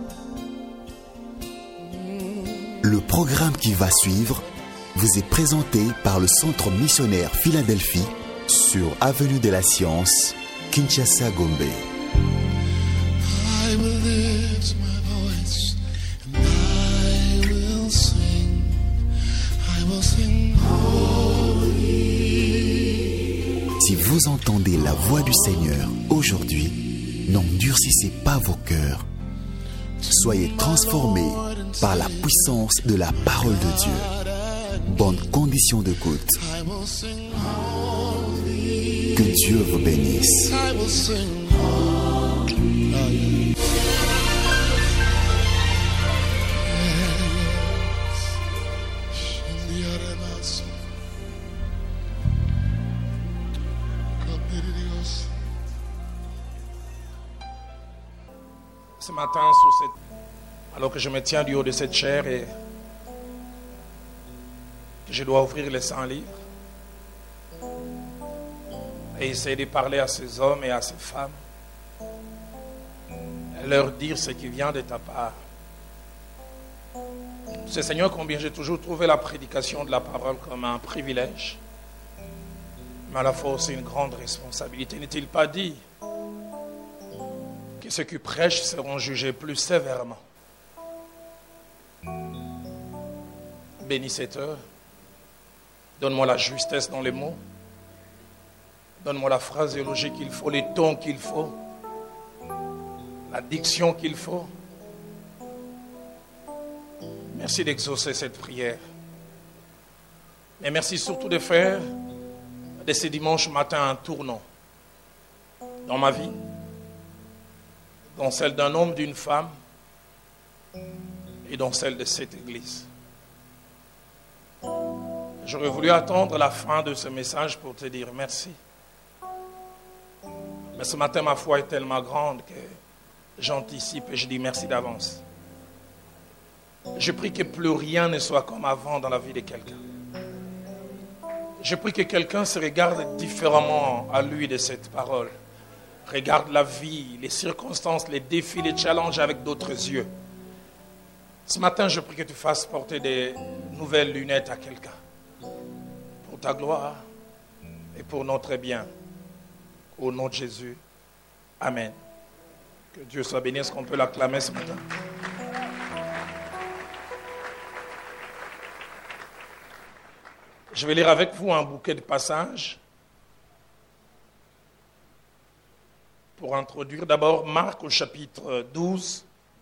Le programme qui va suivre vous est présenté par le Centre missionnaire Philadelphie sur Avenue de la Science, Kinshasa, Gombe. I will lift my voice and I will sing. I will sing holy. Si vous entendez la voix du Seigneur aujourd'hui, n'endurcissez pas vos cœurs. Soyez transformés par la puissance de la parole de Dieu. Bonne condition d'écoute. I will sing holy. Que Dieu vous bénisse. I will sing holy. Ce matin, alors que je me tiens du haut de cette chaire et que je dois ouvrir les 100 livres et essayer de parler à ces hommes et à ces femmes, et leur dire ce qui vient de ta part. C'est Seigneur, combien j'ai toujours trouvé la prédication de la parole comme un privilège, mais à la fois aussi une grande responsabilité. N'est-il pas dit que ceux qui prêchent seront jugés plus sévèrement? Bénis cette heure. Donne-moi la justesse dans les mots. Donne-moi la phraséologie qu'il faut, les tons qu'il faut, la diction qu'il faut. Merci d'exaucer cette prière. Mais merci surtout de faire de ce dimanche matin un tournant dans ma vie, dans celle d'un homme, d'une femme et dans celle de cette église. J'aurais voulu attendre la fin de ce message pour te dire merci. Mais ce matin, ma foi est tellement grande que j'anticipe et je dis merci d'avance. Je prie que plus rien ne soit comme avant dans la vie de quelqu'un. Je prie que quelqu'un se regarde différemment à lui de cette parole. Regarde la vie, les circonstances, les défis, les challenges avec d'autres yeux. Ce matin, je prie que tu fasses porter des nouvelles lunettes à quelqu'un. Pour ta gloire et pour notre bien. Au nom de Jésus. Amen. Que Dieu soit béni. Est-ce qu'on peut l'acclamer ce matin? Je vais lire avec vous un bouquet de passages. Pour introduire d'abord Marc au chapitre 12.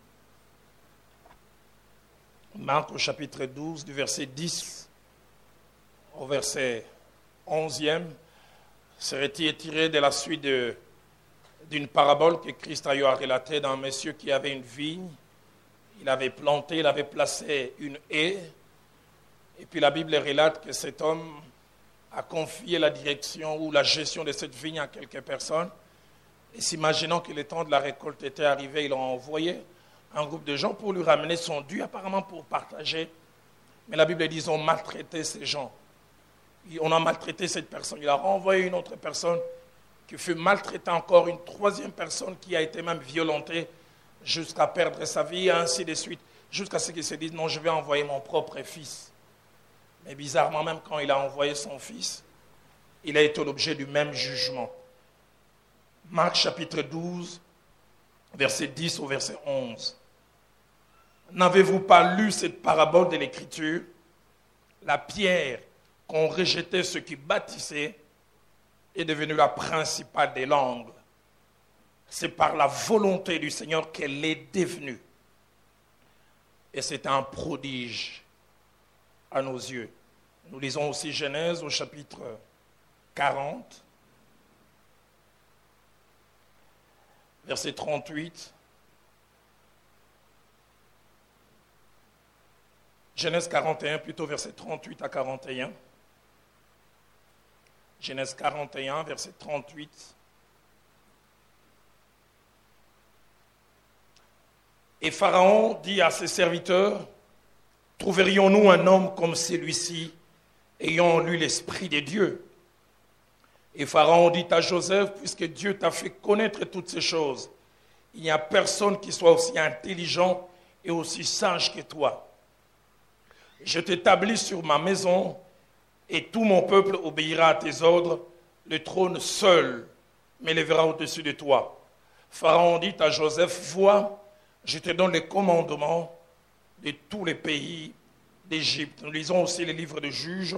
Marc au chapitre 12, du verset 10 au verset 11e. Serait tiré de la suite d'une parabole que Christ a eu à relater d'un monsieur qui avait une vigne. Il avait planté, il avait placé une haie. Et puis la Bible relate que cet homme a confié la direction ou la gestion de cette vigne à quelques personnes. Et s'imaginant que le temps de la récolte était arrivé, il a envoyé un groupe de gens pour lui ramener son dû, apparemment pour partager. Mais la Bible dit qu'ils ont maltraité ces gens. On a maltraité cette personne. Il a renvoyé une autre personne qui fut maltraitée encore, une troisième personne qui a été même violentée jusqu'à perdre sa vie, et ainsi de suite, jusqu'à ce qu'il se dise, non, je vais envoyer mon propre fils. Mais bizarrement, même quand il a envoyé son fils, il a été l'objet du même jugement. Marc chapitre 12, verset 10 au verset 11. N'avez-vous pas lu cette parabole de l'Écriture? La pierre qu'ont rejeté ceux qui bâtissaient est devenue la principale des langues. C'est par la volonté du Seigneur qu'elle est devenue. Et c'est un prodige à nos yeux. Nous lisons aussi Genèse au chapitre 40, verset 38. Genèse 41, plutôt verset 38 à 41. Genèse 41, verset 38. Et Pharaon dit à ses serviteurs, « Trouverions-nous un homme comme celui-ci, ayant en lui l'Esprit de Dieu ?» Et Pharaon dit à Joseph, « Puisque Dieu t'a fait connaître toutes ces choses, il n'y a personne qui soit aussi intelligent et aussi sage que toi. Je t'établis sur ma maison et tout mon peuple obéira à tes ordres. Le trône seul m'élèvera au-dessus de toi. Pharaon dit à Joseph, vois, je te donne les commandements de tous les pays d'Égypte. Nous lisons aussi les livres de Juges,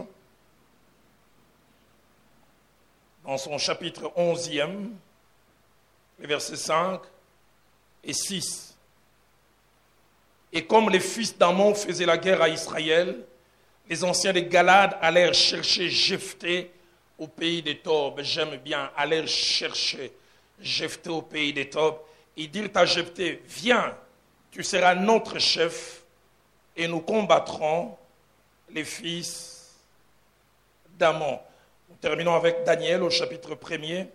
dans son chapitre 11e, les versets 5 et 6. Et comme les fils d'Ammon faisaient la guerre à Israël, les anciens de Galade allèrent chercher Jephthé au pays des Tob. J'aime bien, allèrent chercher Jephthé au pays des Tob. Ils dirent à Jephthé, viens, tu seras notre chef et nous combattrons les fils d'Ammon. Nous terminons avec Daniel au chapitre 1er,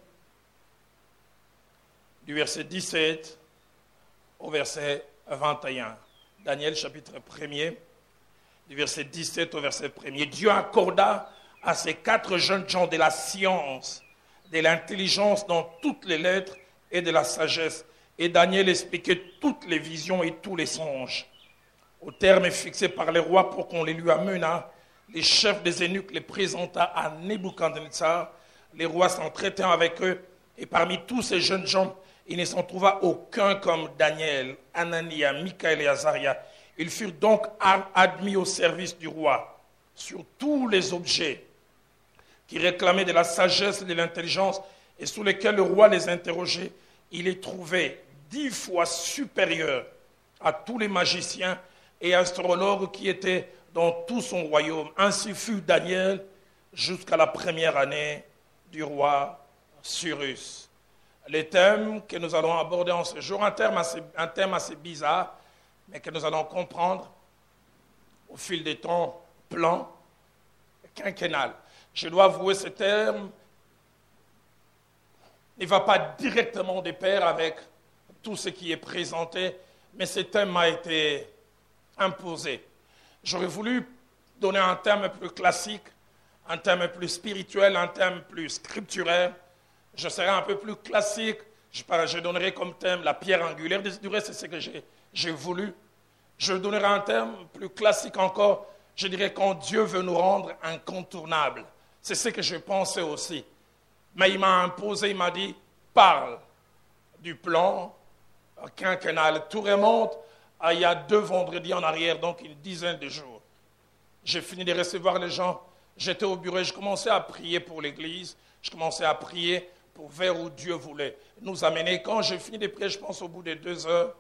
du verset 17 au verset 21. Daniel chapitre 1er, du verset 17 au verset 1er. Dieu accorda à ces 4 jeunes gens de la science, de l'intelligence dans toutes les lettres et de la sagesse. Et Daniel expliquait toutes les visions et tous les songes. Au terme fixé par les rois pour qu'on les lui amenât, les chefs des eunuques les présenta à Nebuchadnezzar. Les rois s'entretinrent avec eux, et parmi tous ces jeunes gens, il ne s'en trouva aucun comme Daniel, Anania, Michaël et Azaria. Ils furent donc admis au service du roi sur tous les objets qui réclamaient de la sagesse et de l'intelligence et sous lesquels le roi les interrogeait. Il les trouvait 10 fois supérieurs à tous les magiciens et astrologues qui étaient dans tout son royaume. Ainsi fut Daniel jusqu'à la première année du roi Cyrus. Les thèmes que nous allons aborder en ce jour, un thème assez bizarre, mais que nous allons comprendre au fil des temps, plan quinquennal. Je dois avouer, ce terme ne va pas directement de pair avec tout ce qui est présenté, mais ce thème m'a été imposé. J'aurais voulu donner un thème plus classique, un thème plus spirituel, un thème plus scripturaire. Je serai un peu plus classique. Je donnerai comme thème la pierre angulaire. Du reste, c'est ce que j'ai voulu. Je donnerai un thème plus classique encore. Je dirais quand Dieu veut nous rendre incontournables. C'est ce que je pensais aussi. Mais il m'a imposé, il m'a dit, parle du plan quinquennal. Tout remonte à il y a 2 vendredis en arrière, donc une dizaine de jours. J'ai fini de recevoir les gens. J'étais au bureau, je commençais à prier pour l'église. Je commençais à prier pour vers où Dieu voulait nous amener. Quand j'ai fini de prier, je pense au bout de 2 heures,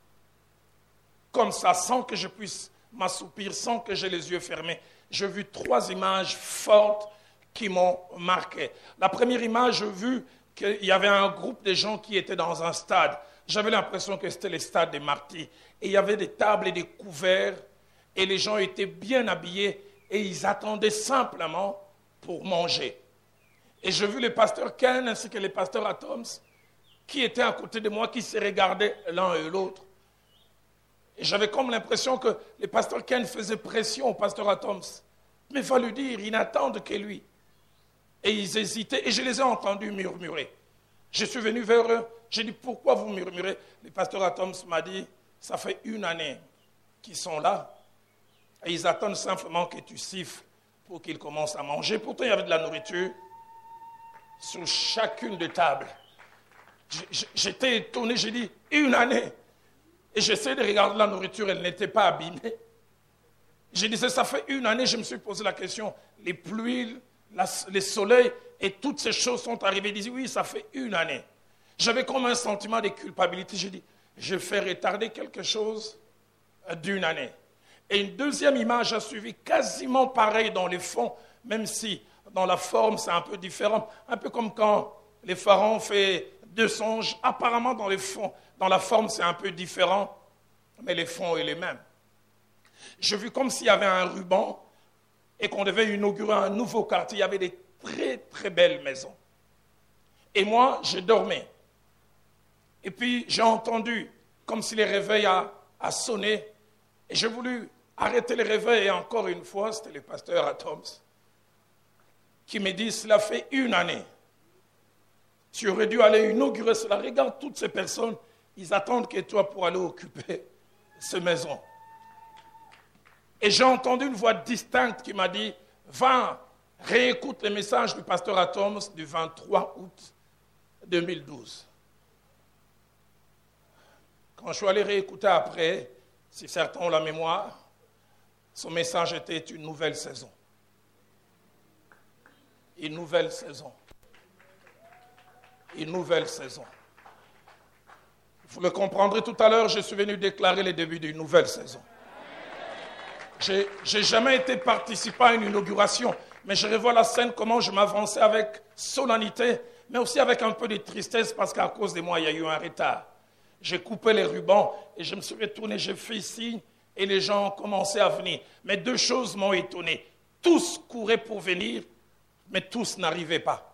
comme ça, sans que je puisse m'assoupir, sans que j'ai les yeux fermés, j'ai vu 3 images fortes qui m'ont marqué. La première image, j'ai vu qu'il y avait un groupe de gens qui étaient dans un stade. J'avais l'impression que c'était le stade des martyrs. Et il y avait des tables et des couverts, et les gens étaient bien habillés, et ils attendaient simplement pour manger. Et j'ai vu le pasteur Ken ainsi que le pasteur Atoms qui étaient à côté de moi, qui se regardaient l'un et l'autre. Et j'avais comme l'impression que le pasteur Ken faisait pression au pasteur Atoms. Mais il va lui dire, ils n'attendent que lui. Et ils hésitaient, et je les ai entendus murmurer. Je suis venu vers eux, j'ai dit, pourquoi vous murmurez? Le pasteur Atoms m'a dit, ça fait 1 année qu'ils sont là, et ils attendent simplement que tu siffles pour qu'ils commencent à manger. Pourtant, il y avait de la nourriture sur chacune des tables. J'étais étonné, j'ai dit, 1 année. Et j'essaie de regarder la nourriture, elle n'était pas abîmée. Je disais, ça fait 1 année, je me suis posé la question, les pluies, les soleils et toutes ces choses sont arrivées. Je disais, oui, ça fait 1 année. J'avais comme un sentiment de culpabilité. J'ai dit, je fais retarder quelque chose d'1 année. Et une deuxième image a suivi, quasiment pareil dans les fonds, même si dans la forme c'est un peu différent. Un peu comme quand les pharaons font 2 songes. Apparemment dans les fonds, dans la forme c'est un peu différent, mais les fonds sont les mêmes. J'ai vu comme s'il y avait un ruban et qu'on devait inaugurer un nouveau quartier. Il y avait des très très belles maisons. Et moi, je dormais. Et puis j'ai entendu comme si le réveil a sonné. Et j'ai voulu arrêter le réveil. Et encore une fois, c'était le pasteur Atoms qui me dit, cela fait 1 année. Tu aurais dû aller inaugurer cela. Regarde toutes ces personnes ils attendent que toi pour aller occuper cette maison. Et j'ai entendu une voix distincte qui m'a dit, va, réécoute les messages du pasteur Atoms du 23 août 2012. Quand je suis allé réécouter après, si certains ont la mémoire, son message était une nouvelle saison. Une nouvelle saison. Une nouvelle saison. Vous le comprendrez tout à l'heure, je suis venu déclarer le début d'une nouvelle saison. Je n'ai jamais été participant à une inauguration, mais je revois la scène, comment je m'avançais avec solennité, mais aussi avec un peu de tristesse, parce qu'à cause de moi, il y a eu un retard. J'ai coupé les rubans et je me suis retourné, j'ai fait signe et les gens ont commencé à venir. Mais deux choses m'ont étonné. Tous couraient pour venir, mais tous n'arrivaient pas.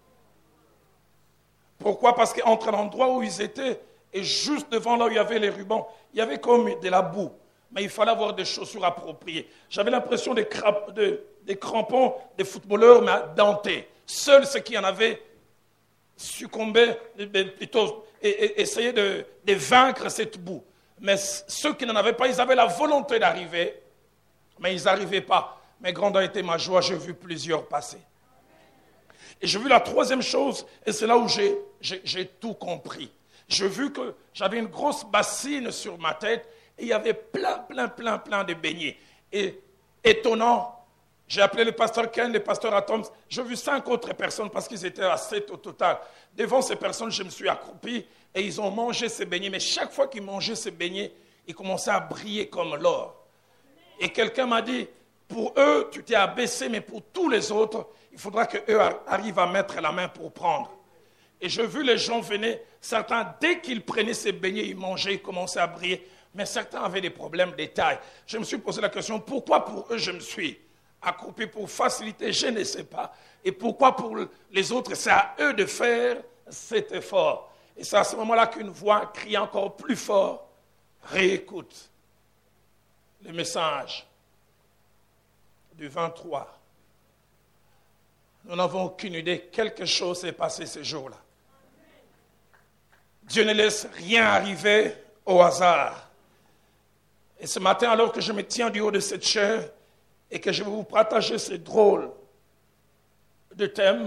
Pourquoi? Parce qu'entre l'endroit où ils étaient et juste devant là où il y avait les rubans, il y avait comme de la boue. Mais il fallait avoir des chaussures appropriées. J'avais l'impression des crampons des footballeurs, mais dentés. Seuls ceux qui en avaient succombaient, plutôt essayaient de vaincre cette boue. Mais ceux qui n'en avaient pas, ils avaient la volonté d'arriver, mais ils n'arrivaient pas. Mais grande a été ma joie, j'ai vu plusieurs passer. Et j'ai vu la troisième chose, et c'est là où j'ai tout compris. J'ai vu que j'avais une grosse bassine sur ma tête, et il y avait plein de beignets. Et étonnant, j'ai appelé le pasteur Ken, le pasteur Atoms. J'ai vu 5 autres personnes parce qu'ils étaient à 7 au total. Devant ces personnes, je me suis accroupi et ils ont mangé ces beignets. Mais chaque fois qu'ils mangeaient ces beignets, ils commençaient à briller comme l'or. Et quelqu'un m'a dit, pour eux, tu t'es abaissé, mais pour tous les autres, il faudra qu'eux arrivent à mettre la main pour prendre. Et j'ai vu les gens venir, certains, dès qu'ils prenaient ces beignets, ils mangeaient, ils commençaient à briller. Mais certains avaient des problèmes de taille. Je me suis posé la question, pourquoi pour eux je me suis accroupi pour faciliter? Je ne sais pas. Et pourquoi pour les autres, c'est à eux de faire cet effort? Et c'est à ce moment-là qu'une voix crie encore plus fort, réécoute le message du 23. Nous n'avons aucune idée, quelque chose s'est passé ce jour-là. Dieu ne laisse rien arriver au hasard. Et ce matin, alors que je me tiens du haut de cette chaire et que je vais vous partager ce drôle de thème,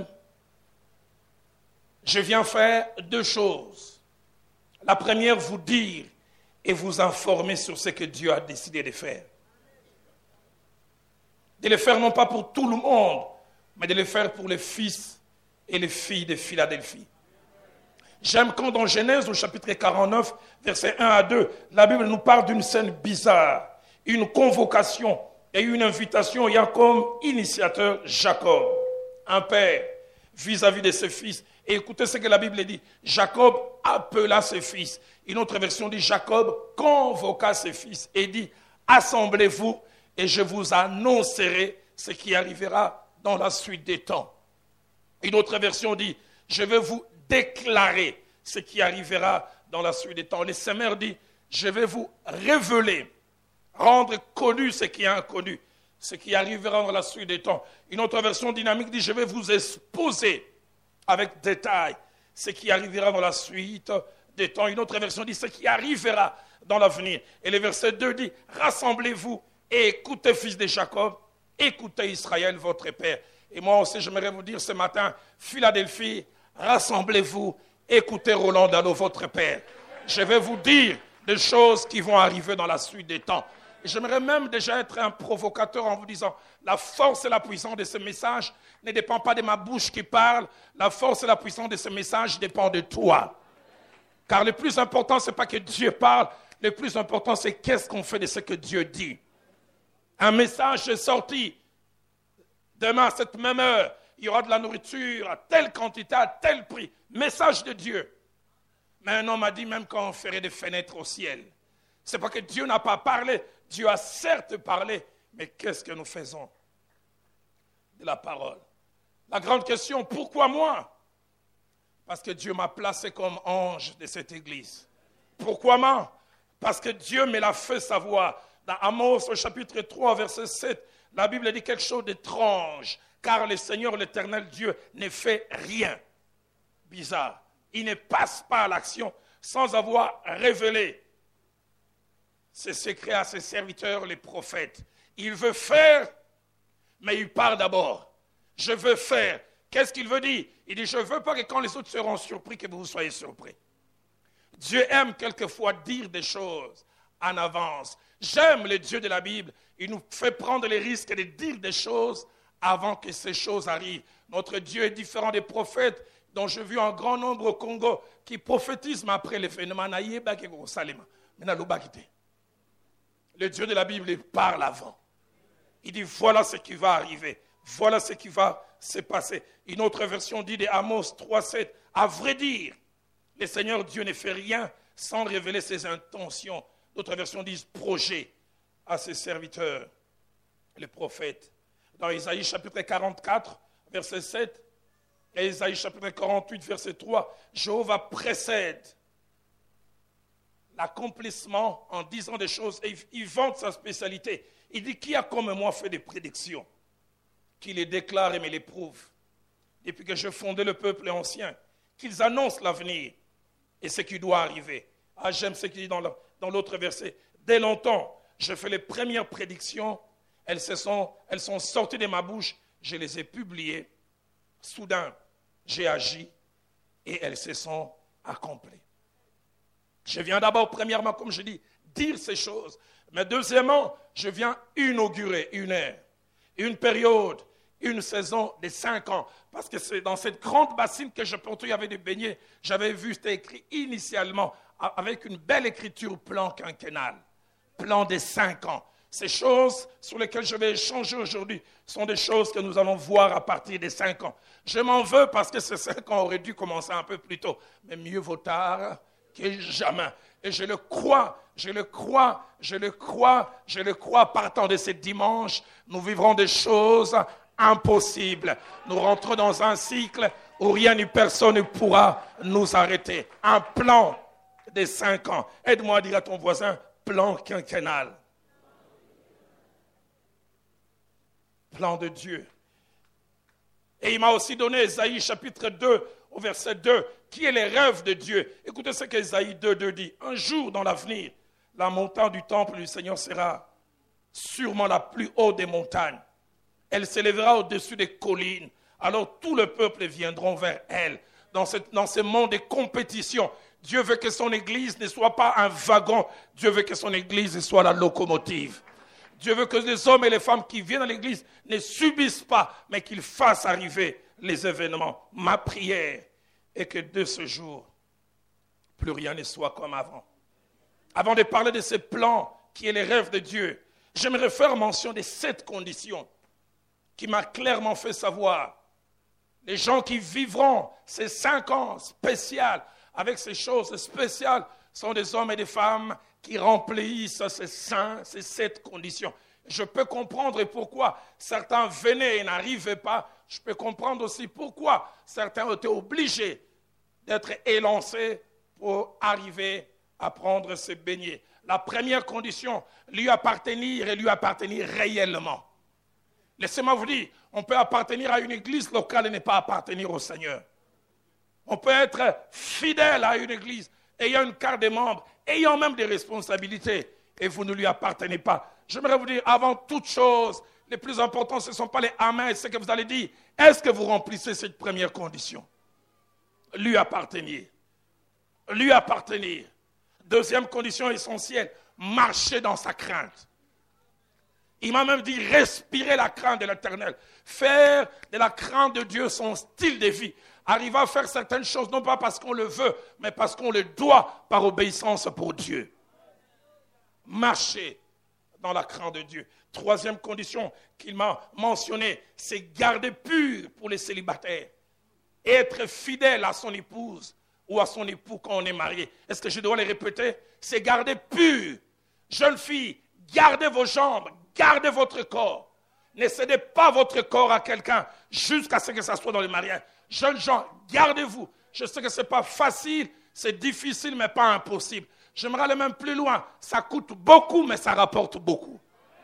je viens faire 2 choses. La première, vous dire et vous informer sur ce que Dieu a décidé de faire. De le faire non pas pour tout le monde, mais de le faire pour les fils et les filles de Philadelphie. J'aime quand dans Genèse, au chapitre 49, versets 1 à 2, la Bible nous parle d'une scène bizarre, une convocation et une invitation ayant comme initiateur Jacob, un père, vis-à-vis de ses fils. Et écoutez ce que la Bible dit. Jacob appela ses fils. Une autre version dit, Jacob convoqua ses fils et dit, assemblez-vous et je vous annoncerai ce qui arrivera dans la suite des temps. Une autre version dit, je vais vous déclarer ce qui arrivera dans la suite des temps. Le Seigneur dit, je vais vous révéler, rendre connu ce qui est inconnu, ce qui arrivera dans la suite des temps. Une autre version dynamique dit, je vais vous exposer avec détail ce qui arrivera dans la suite des temps. Une autre version dit, ce qui arrivera dans l'avenir. Et le verset 2 dit, rassemblez-vous et écoutez, fils de Jacob, écoutez Israël, votre père. Et moi aussi, j'aimerais vous dire ce matin, Philadelphie, rassemblez-vous, écoutez Roland Dano, votre père. Je vais vous dire des choses qui vont arriver dans la suite des temps. Et j'aimerais même déjà être un provocateur en vous disant, la force et la puissance de ce message ne dépend pas de ma bouche qui parle, la force et la puissance de ce message dépend de toi. Car le plus important, ce n'est pas que Dieu parle, le plus important, c'est qu'est-ce qu'on fait de ce que Dieu dit. Un message est sorti. Demain, à cette même heure, il y aura de la nourriture à telle quantité, à tel prix. Message de Dieu. Mais un homme a dit même quand on ferait des fenêtres au ciel. Ce n'est pas que Dieu n'a pas parlé. Dieu a certes parlé. Mais qu'est-ce que nous faisons de la parole? La grande question, pourquoi moi? Parce que Dieu m'a placé comme ange de cette église. Pourquoi moi? Parce que Dieu me l'a fait savoir. Dans Amos, au chapitre 3, verset 7, la Bible dit quelque chose d'étrange. Car le Seigneur, l'Éternel Dieu, ne fait rien bizarre. Il ne passe pas à l'action sans avoir révélé ses secrets à ses serviteurs, les prophètes. Il veut faire, mais il part d'abord. Je veux faire. Qu'est-ce qu'il veut dire? Il dit, je ne veux pas que quand les autres seront surpris, que vous soyez surpris. Dieu aime quelquefois dire des choses en avance. J'aime le Dieu de la Bible. Il nous fait prendre les risques de dire des choses avant que ces choses arrivent. Notre Dieu est différent des prophètes dont j'ai vu un grand nombre au Congo qui prophétisent après l'événement. Le Dieu de la Bible il parle avant. Il dit voilà ce qui va arriver. Voilà ce qui va se passer. Une autre version dit de Amos 3,7. À vrai dire, le Seigneur Dieu ne fait rien sans révéler ses intentions. D'autres versions disent projet à ses serviteurs, les prophètes. Dans Isaïe chapitre 44, verset 7, et Isaïe chapitre 48, verset 3, Jéhovah précède l'accomplissement en disant des choses et il vante sa spécialité. Il dit, qui a comme moi fait des prédictions, qui les déclare et me les prouve, depuis que je fondais le peuple ancien, qu'ils annoncent l'avenir et ce qui doit arriver. Ah, j'aime ce qu'il dit dans l'autre verset. Dès longtemps, je fais les premières prédictions, elles sont sorties de ma bouche, je les ai publiées. Soudain, j'ai agi et elles se sont accomplies. Je viens d'abord, premièrement, comme je dis, dire ces choses. Mais deuxièmement, je viens inaugurer une ère, une période, une saison de 5 ans. Parce que c'est dans cette grande bassine que je plantais, il y avait des beignets. J'avais vu, c'était écrit initialement avec une belle écriture plan quinquennal. Plan des 5 ans. Ces choses sur lesquelles je vais échanger aujourd'hui sont des choses que nous allons voir à partir des 5 ans. Je m'en veux parce que ces 5 ans auraient dû commencer un peu plus tôt. Mais mieux vaut tard que jamais. Et je le crois, partant de ce dimanche, nous vivrons des choses impossibles. Nous rentrons dans un cycle où rien ni personne ne pourra nous arrêter. Un plan des 5 ans. Aide-moi à dire à ton voisin, plan quinquennal. Plan de Dieu. Et il m'a aussi donné Ésaïe chapitre 2 au verset 2, qui est les rêves de Dieu. Écoutez ce qu'Ésaïe 2 dit. Un jour dans l'avenir, la montagne du temple du Seigneur sera sûrement la plus haute des montagnes. Elle s'élèvera au-dessus des collines. Alors tout le peuple viendra vers elle. Dans ce monde de compétition, Dieu veut que son église ne soit pas un wagon. Dieu veut que son église soit la locomotive. Dieu veut que les hommes et les femmes qui viennent à l'église ne subissent pas, mais qu'ils fassent arriver les événements. Ma prière est que de ce jour, plus rien ne soit comme avant. Avant de parler de ces plans qui est les rêves de Dieu, j'aimerais faire mention de 7 conditions qui m'a clairement fait savoir. Les gens qui vivront ces 5 ans spéciaux avec ces choses spéciales sont des hommes et des femmes qui remplissent ces 7 conditions. Je peux comprendre pourquoi certains venaient et n'arrivaient pas. Je peux comprendre aussi pourquoi certains ont été obligés d'être élancés pour arriver à prendre ces beignets. La première condition, lui appartenir et lui appartenir réellement. Laissez-moi vous dire, on peut appartenir à une église locale et ne pas appartenir au Seigneur. On peut être fidèle à une église, ayant une carte de membre, ayant même des responsabilités, et vous ne lui appartenez pas. J'aimerais vous dire, avant toute chose, le plus important, ce ne sont pas les amens, c'est ce que vous allez dire. Est-ce que vous remplissez cette première condition? Lui appartenir. Lui appartenir. Deuxième condition essentielle, marcher dans sa crainte. Il m'a même dit respirer la crainte de l'Éternel. Faire de la crainte de Dieu son style de vie. Arriver à faire certaines choses, non pas parce qu'on le veut, mais parce qu'on le doit par obéissance pour Dieu. Marcher dans la crainte de Dieu. Troisième condition qu'il m'a mentionnée, c'est garder pur pour les célibataires. Et être fidèle à son épouse ou à son époux quand on est marié. Est-ce que je dois les répéter? C'est garder pur. Jeune fille, gardez vos jambes, gardez votre corps. Ne cédez pas votre corps à quelqu'un jusqu'à ce que ça soit dans le mariage. Jeunes gens, gardez-vous. Je sais que ce n'est pas facile, c'est difficile, mais pas impossible. J'aimerais aller même plus loin. Ça coûte beaucoup, mais ça rapporte beaucoup.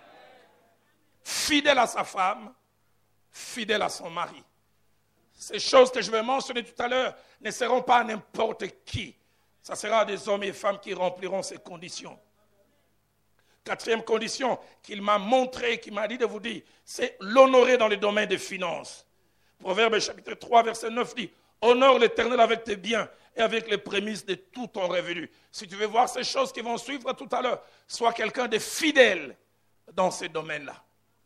Fidèle à sa femme, fidèle à son mari. Ces choses que je vais mentionner tout à l'heure ne seront pas à n'importe qui. Ça sera des hommes et femmes qui rempliront ces conditions. Quatrième condition qu'il m'a montré, qu'il m'a dit de vous dire, c'est l'honorer dans le domaine des finances. Proverbe chapitre 3, verset 9 dit, honore l'Éternel avec tes biens et avec les prémices de tout ton revenu. Si tu veux voir ces choses qui vont suivre tout à l'heure, sois quelqu'un de fidèle dans ces domaines-là.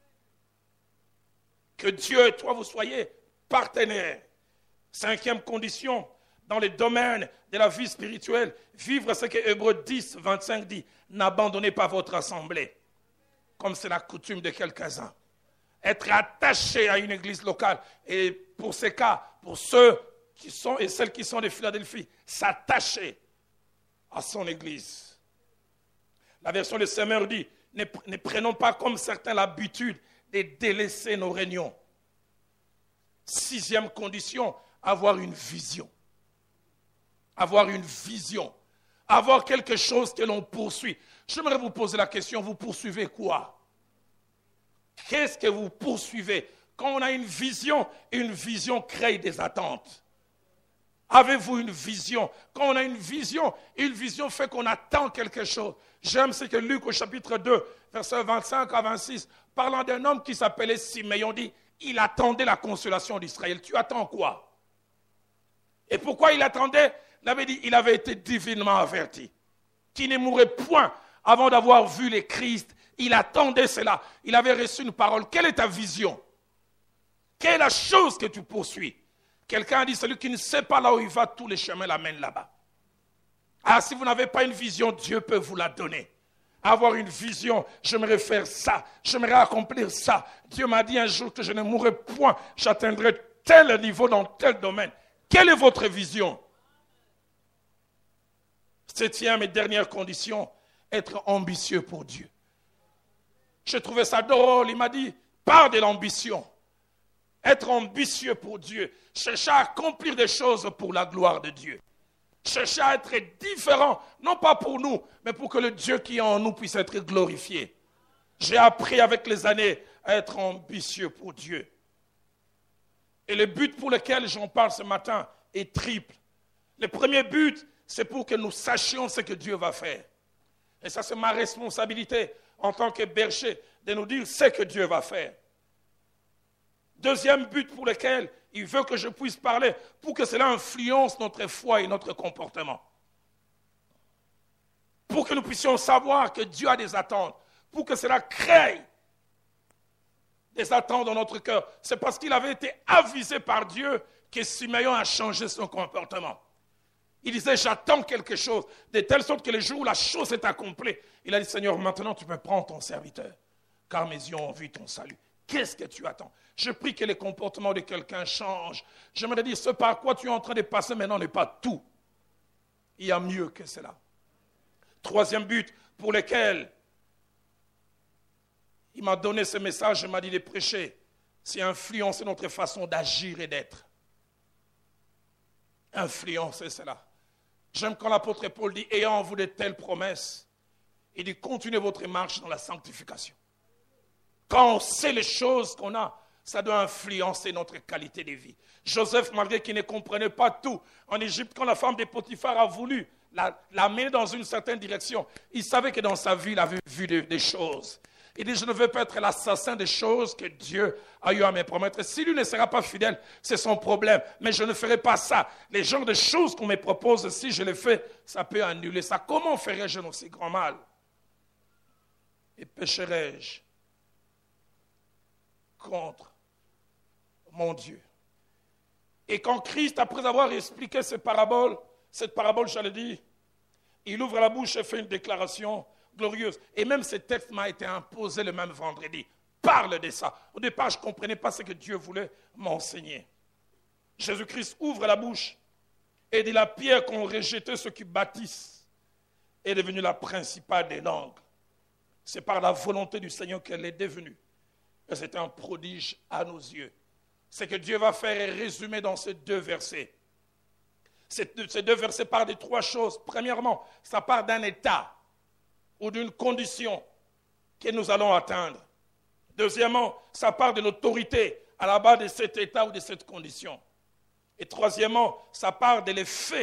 Que Dieu et toi, vous soyez partenaires. Cinquième condition, dans les domaines de la vie spirituelle, vivre ce que Hébreux 10, 25 dit, n'abandonnez pas votre assemblée, comme c'est la coutume de quelques-uns. Être attaché à une église locale, et pour ces cas, pour ceux qui sont et celles qui sont de Philadelphie, s'attacher à son église. La version de Semeur dit, ne prenons pas comme certains l'habitude de délaisser nos réunions. Sixième condition, avoir une vision. Avoir une vision. Avoir quelque chose que l'on poursuit. J'aimerais vous poser la question, vous poursuivez quoi? Qu'est-ce que vous poursuivez? Quand on a une vision crée des attentes. Avez-vous une vision? Quand on a une vision fait qu'on attend quelque chose. J'aime ce que Luc au chapitre 2, versets 25 à 26, parlant d'un homme qui s'appelait Siméon, dit, il attendait la consolation d'Israël. Tu attends quoi? Et pourquoi il attendait? Il avait dit, il avait été divinement averti, qu'il ne mourrait point avant d'avoir vu le Christ. Il attendait cela. Il avait reçu une parole. Quelle est ta vision? Quelle est la chose que tu poursuis? Quelqu'un a dit, celui qui ne sait pas là où il va, tous les chemins l'amènent là-bas. Ah, si vous n'avez pas une vision, Dieu peut vous la donner. Avoir une vision, j'aimerais faire ça, j'aimerais accomplir ça. Dieu m'a dit un jour que je ne mourrai point, j'atteindrai tel niveau dans tel domaine. Quelle est votre vision? Septième et dernière condition, être ambitieux pour Dieu. J'ai trouvé ça drôle, il m'a dit, parle de l'ambition. Être ambitieux pour Dieu, chercher à accomplir des choses pour la gloire de Dieu. Chercher à être différent, non pas pour nous, mais pour que le Dieu qui est en nous puisse être glorifié. J'ai appris avec les années à être ambitieux pour Dieu. Et le but pour lequel j'en parle ce matin est triple. Le premier but, c'est pour que nous sachions ce que Dieu va faire. Et ça, c'est ma responsabilité en tant que berger, de nous dire ce que Dieu va faire. Deuxième but pour lequel il veut que je puisse parler, pour que cela influence notre foi et notre comportement. Pour que nous puissions savoir que Dieu a des attentes, pour que cela crée des attentes dans notre cœur. C'est parce qu'il avait été avisé par Dieu que Siméon a changé son comportement. Il disait, j'attends quelque chose, de telle sorte que le jour où la chose est accomplie, il a dit, Seigneur, maintenant tu peux prendre ton serviteur, car mes yeux ont vu ton salut. Qu'est-ce que tu attends? Je prie que les comportements de quelqu'un changent. J'aimerais dire, ce par quoi tu es en train de passer maintenant n'est pas tout. Il y a mieux que cela. Troisième but pour lequel il m'a donné ce message, il m'a dit de prêcher, c'est influencer notre façon d'agir et d'être. Influencer cela. J'aime quand l'apôtre Paul dit, ayant en vous de telles promesses, il dit, continuez votre marche dans la sanctification. Quand on sait les choses qu'on a, ça doit influencer notre qualité de vie. Joseph, malgré qu'il ne comprenait pas tout, en Égypte, quand la femme de Potiphar a voulu l'amener dans une certaine direction, il savait que dans sa vie, il avait vu des choses. Il dit, je ne veux pas être l'assassin des choses que Dieu a eu à me promettre. Si lui ne sera pas fidèle, c'est son problème. Mais je ne ferai pas ça. Les genres de choses qu'on me propose, si je les fais, ça peut annuler ça. Comment ferais-je un aussi grand mal? Et pécherai-je contre mon Dieu? Et quand Christ, après avoir expliqué cette parabole, j'allais dire, il ouvre la bouche et fait une déclaration glorieuse. Et même ce texte m'a été imposé le même vendredi. Parle de ça. Au départ, je ne comprenais pas ce que Dieu voulait m'enseigner. Jésus-Christ ouvre la bouche et dit, la pierre qu'ont rejetée ceux qui bâtissent est devenue la principale des langues. C'est par la volonté du Seigneur qu'elle est devenue. Et c'est un prodige à nos yeux. Ce que Dieu va faire est résumé dans ces deux versets. Ces deux versets parlent de trois choses. Premièrement, ça part d'un état ou d'une condition que nous allons atteindre. Deuxièmement, ça part de l'autorité à la base de cet état ou de cette condition. Et troisièmement, ça part de l'effet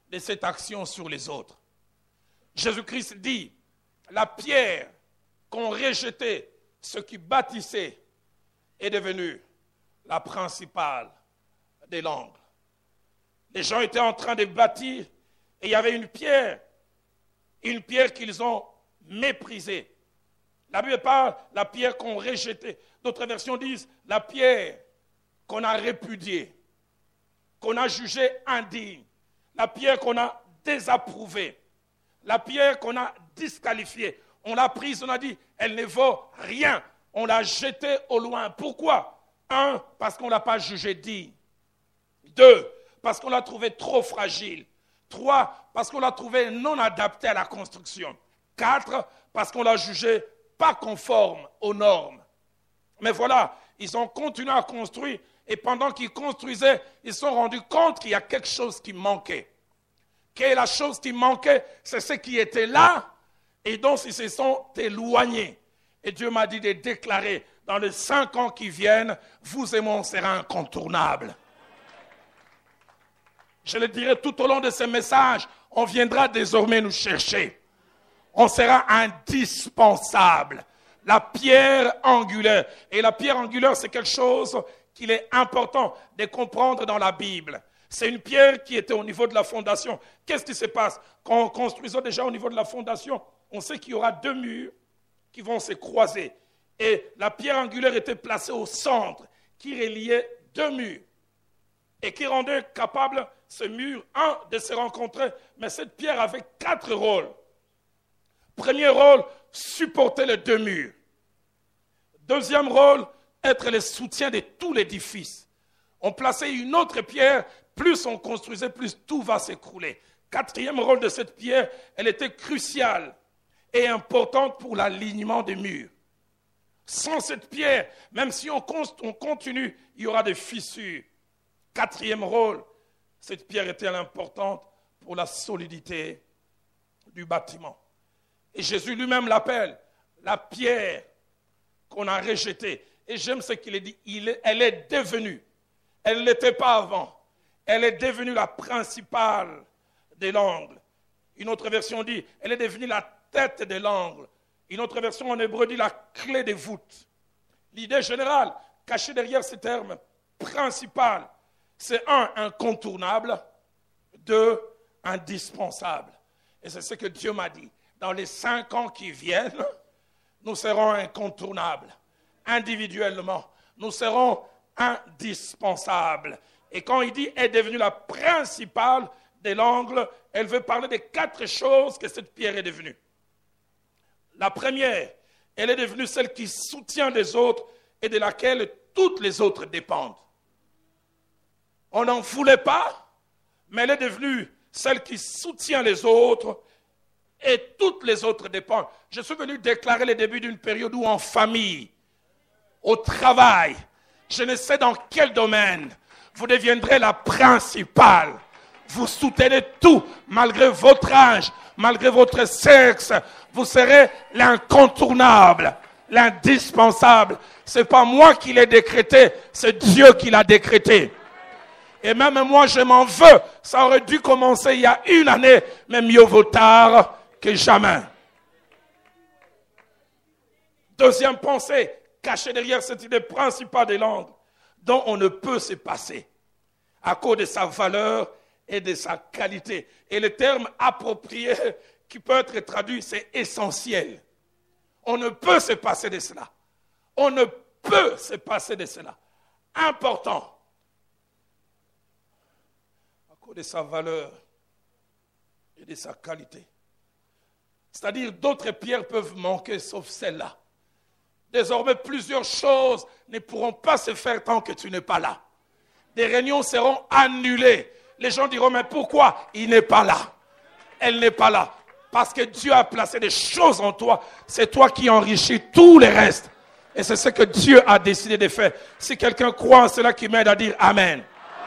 de cette action sur les autres. Jésus-Christ dit, la pierre qu'ont rejeté ceux qui bâtissaient est devenue la principale des l'angle. Les gens étaient en train de bâtir et il y avait une pierre qu'ils ont méprisée. La Bible parle la pierre qu'on rejetait. D'autres versions disent la pierre qu'on a répudiée, qu'on a jugée indigne, la pierre qu'on a désapprouvée, la pierre qu'on a disqualifiée. On l'a prise, on a dit, elle ne vaut rien. On l'a jetée au loin. Pourquoi? 1, parce qu'on ne l'a pas jugée digne. 2, parce qu'on l'a trouvée trop fragile. 3, parce qu'on l'a trouvée non adaptée à la construction. 4, parce qu'on l'a jugée pas conforme aux normes. Mais voilà, ils ont continué à construire et pendant qu'ils construisaient, ils se sont rendus compte qu'il y a quelque chose qui manquait. Quelle est la chose qui manquait? C'est ce qui était là et donc ils se sont éloignés. Et Dieu m'a dit de déclarer, dans les 5 ans qui viennent, vous et moi, on sera incontournables. Je le dirai tout au long de ce message, on viendra désormais nous chercher. On sera indispensable. La pierre angulaire. Et la pierre angulaire, c'est quelque chose qu'il est important de comprendre dans la Bible. C'est une pierre qui était au niveau de la fondation. Qu'est-ce qui se passe? Quand on construisait déjà au niveau de la fondation, on sait qu'il y aura 2 murs qui vont se croiser. Et la pierre angulaire était placée au centre, qui reliait 2 murs. Et qui rendait capable ce mur, de se rencontrer. Mais cette pierre avait 4 rôles. Premier rôle, supporter les 2 murs. Deuxième rôle, être le soutien de tout l'édifice. On plaçait une autre pierre, plus on construisait, plus tout va s'écrouler. 4e rôle de cette pierre, elle était cruciale et importante pour l'alignement des murs. Sans cette pierre, même si on continue, il y aura des fissures. 4e rôle, cette pierre était importante pour la solidité du bâtiment. Et Jésus lui-même l'appelle la pierre qu'on a rejetée. Et j'aime ce qu'il a dit, elle est devenue, elle ne l'était pas avant, elle est devenue la principale de l'angle. Une autre version dit, elle est devenue la tête de l'angle. Une autre version en hébreu dit la clé des voûtes. L'idée générale cachée derrière ce terme principal, c'est 1, incontournable, 2, indispensable. Et c'est ce que Dieu m'a dit. Dans les 5 ans qui viennent, nous serons incontournables. Individuellement, nous serons indispensables. Et quand il dit est devenue la principale de l'angle, elle veut parler des 4 choses que cette pierre est devenue. La première, elle est devenue celle qui soutient les autres et de laquelle toutes les autres dépendent. On n'en voulait pas, mais elle est devenue celle qui soutient les autres et toutes les autres dépendent. Je suis venu déclarer le début d'une période où en famille, au travail, je ne sais dans quel domaine, vous deviendrez la principale. Vous soutenez tout, malgré votre âge, malgré votre sexe. Vous serez l'incontournable, l'indispensable. Ce n'est pas moi qui l'ai décrété, c'est Dieu qui l'a décrété. Et même moi, je m'en veux. Ça aurait dû commencer il y a 1 année, mais mieux vaut tard que jamais. Deuxième pensée, cachée derrière cette idée principale des langues, dont on ne peut se passer, à cause de sa valeur et de sa qualité. Et le terme approprié qui peut être traduit, c'est essentiel. On ne peut se passer de cela. On ne peut se passer de cela. Important. De sa valeur et de sa qualité. C'est-à-dire d'autres pierres peuvent manquer sauf celle-là. Désormais, plusieurs choses ne pourront pas se faire tant que tu n'es pas là. Des réunions seront annulées. Les gens diront, mais pourquoi il n'est pas là? Elle n'est pas là. Parce que Dieu a placé des choses en toi. C'est toi qui enrichis tout le reste. Et c'est ce que Dieu a décidé de faire. Si quelqu'un croit en cela, qui m'aide à dire Amen.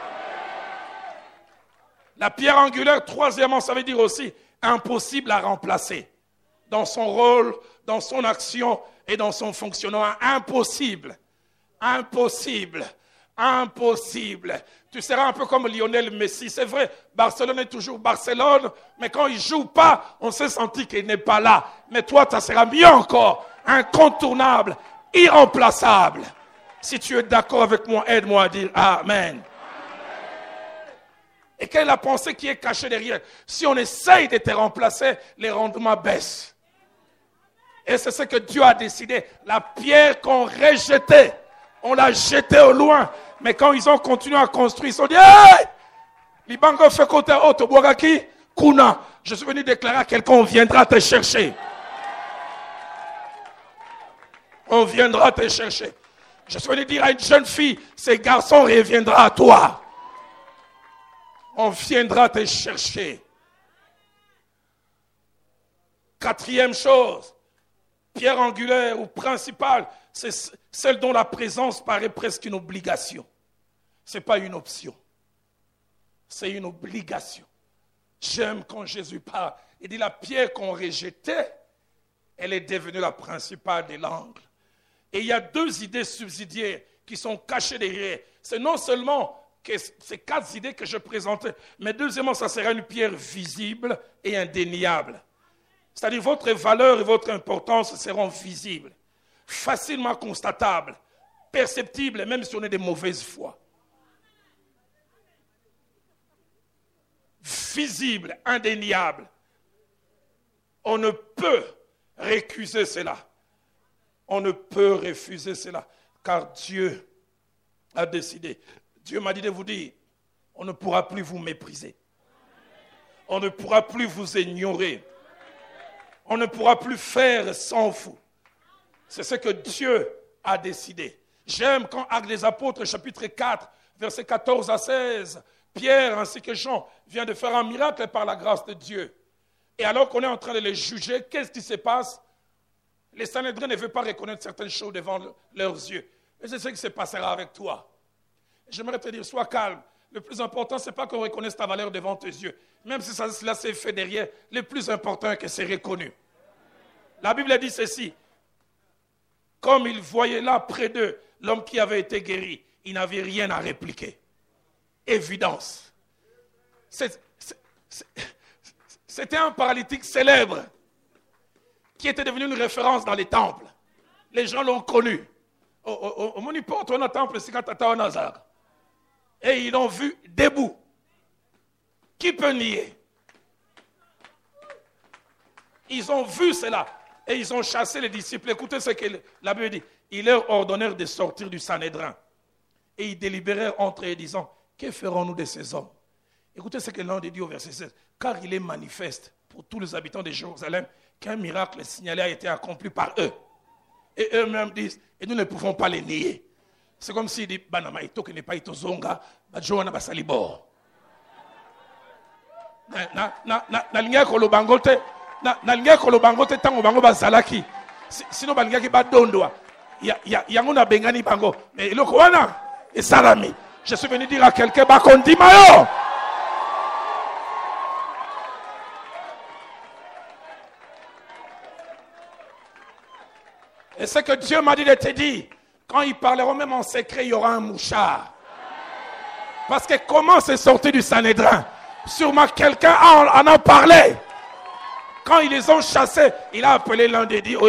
La pierre angulaire, troisièmement, ça veut dire aussi impossible à remplacer. Dans son rôle, dans son action et dans son fonctionnement. Impossible. Impossible Impossible. Tu seras un peu comme Lionel Messi. C'est vrai, Barcelone est toujours Barcelone, mais quand il ne joue pas, on s'est senti qu'il n'est pas là. Mais toi, ça sera mieux encore. Incontournable, irremplaçable. Si tu es d'accord avec moi, aide-moi à dire Amen. Et quelle est la pensée qui est cachée derrière? Si on essaye de te remplacer, les rendements baissent. Et c'est ce que Dieu a décidé. La pierre qu'on rejetait, on l'a jetée au loin. Mais quand ils ont continué à construire, ils se sont dit, hey! Libango fait côté haute, Bouagaki, Kuna. Je suis venu déclarer à quelqu'un, on viendra te chercher. On viendra te chercher. Je suis venu dire à une jeune fille, ces garçons reviendront à toi. On viendra te chercher. Quatrième chose, pierre angulaire ou principale, c'est celle dont la présence paraît presque une obligation. Ce n'est pas une option. C'est une obligation. J'aime quand Jésus parle. Il dit la pierre qu'on rejetait, elle est devenue la principale de l'angle. Et il y a deux idées subsidiaires qui sont cachées derrière. C'est non seulement que ces quatre idées que je présentais, mais deuxièmement, ça sera une pierre visible et indéniable. C'est-à-dire votre valeur et votre importance seront visibles, facilement constatables, perceptibles, même si on est de mauvaise foi. Visible, indéniable. On ne peut récuser cela. On ne peut refuser cela, car Dieu a décidé. Dieu m'a dit de vous dire, on ne pourra plus vous mépriser. On ne pourra plus vous ignorer. On ne pourra plus faire sans vous. C'est ce que Dieu a décidé. J'aime quand Actes des Apôtres, chapitre 4, versets 14 à 16, Pierre ainsi que Jean viennent de faire un miracle par la grâce de Dieu. Et alors qu'on est en train de les juger, qu'est-ce qui se passe? Les Sanhédrins ne veulent pas reconnaître certaines choses devant leurs yeux. Et c'est ce qui se passera avec toi. J'aimerais te dire, sois calme. Le plus important, ce n'est pas qu'on reconnaisse ta valeur devant tes yeux. Même si cela s'est fait derrière, le plus important est que c'est reconnu. La Bible dit ceci. Comme ils voyaient là près d'eux l'homme qui avait été guéri, il n'avait rien à répliquer. Évidence. C'était un paralytique célèbre qui était devenu une référence dans les temples. Les gens l'ont connu. Au Moniporte, on a un temple, c'est quand au Nazar. Et ils l'ont vu debout. Qui peut nier? Ils ont vu cela. Et ils ont chassé les disciples. Écoutez ce que la Bible dit. Ils leur ordonnèrent de sortir du Sanhédrin. Et ils délibérèrent entre eux, disant, que ferons-nous de ces hommes? Écoutez ce que l'on dit au verset 16. Car il est manifeste pour tous les habitants de Jérusalem qu'un miracle signalé a été accompli par eux. Et eux-mêmes disent, et nous ne pouvons pas les nier. C'est comme s'ils disent, Banama ito qui n'est pas ito zonga, Bajoana basalibor. Na linga kolobangote, na linga kolobangote tango bango basalaki. Sino balinga ki badondoa. Yango na bengani bango. Mais le koana et salami. Je suis venu dire à quelqu'un bakondi mayo. Et ce que Dieu m'a dit de te dire, quand ils parleront même en secret, il y aura un mouchard. Parce que comment c'est sorti du Sanhédrin? Sûrement quelqu'un en a parlé. Quand ils les ont chassés, il a appelé l'un des dix.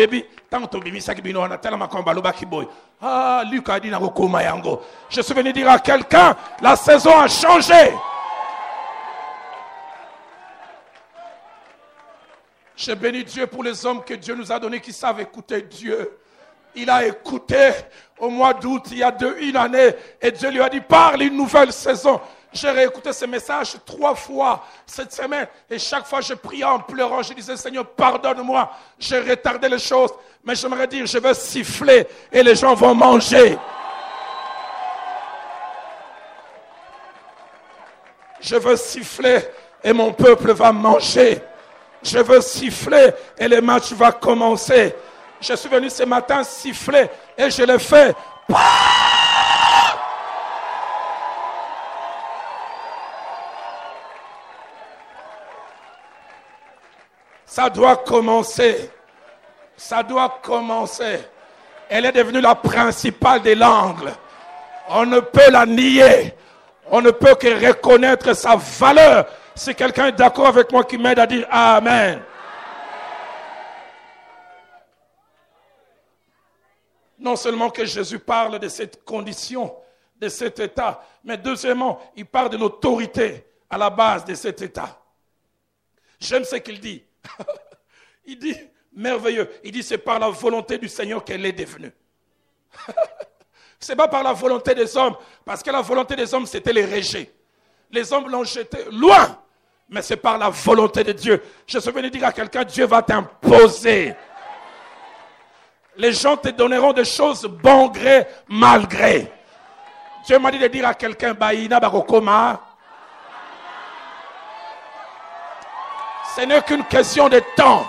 Ah, Luc a dit, je suis venu dire à quelqu'un, la saison a changé. Je bénis Dieu pour les hommes que Dieu nous a donnés qui savent écouter Dieu. Il a écouté au mois d'août, il y a une année, et Dieu lui a dit, parle une nouvelle saison. J'ai réécouté ce message 3 fois cette semaine, et chaque fois je priais en pleurant, je disais, Seigneur, pardonne-moi, j'ai retardé les choses, mais j'aimerais dire, je vais siffler, et les gens vont manger. Je veux siffler, et mon peuple va manger. Je veux siffler, et le match va commencer. Je suis venu ce matin siffler et je l'ai fait. Ça doit commencer. Ça doit commencer. Elle est devenue la principale de l'angle. On ne peut la nier. On ne peut que reconnaître sa valeur. Si quelqu'un est d'accord avec moi, qui m'aide à dire Amen. Non seulement que Jésus parle de cette condition, de cet état, mais deuxièmement, il parle de l'autorité à la base de cet état. J'aime ce qu'il dit. Il dit, merveilleux, il dit c'est par la volonté du Seigneur qu'elle est devenue. C'est pas par la volonté des hommes, parce que la volonté des hommes c'était les rejet. Les hommes l'ont jeté loin, mais c'est par la volonté de Dieu. Je suis venu dire à quelqu'un, Dieu va t'imposer. Les gens te donneront des choses bon gré, mal gré. Dieu m'a dit de dire à quelqu'un, Baïna Barokoma. Ce n'est qu'une question de temps.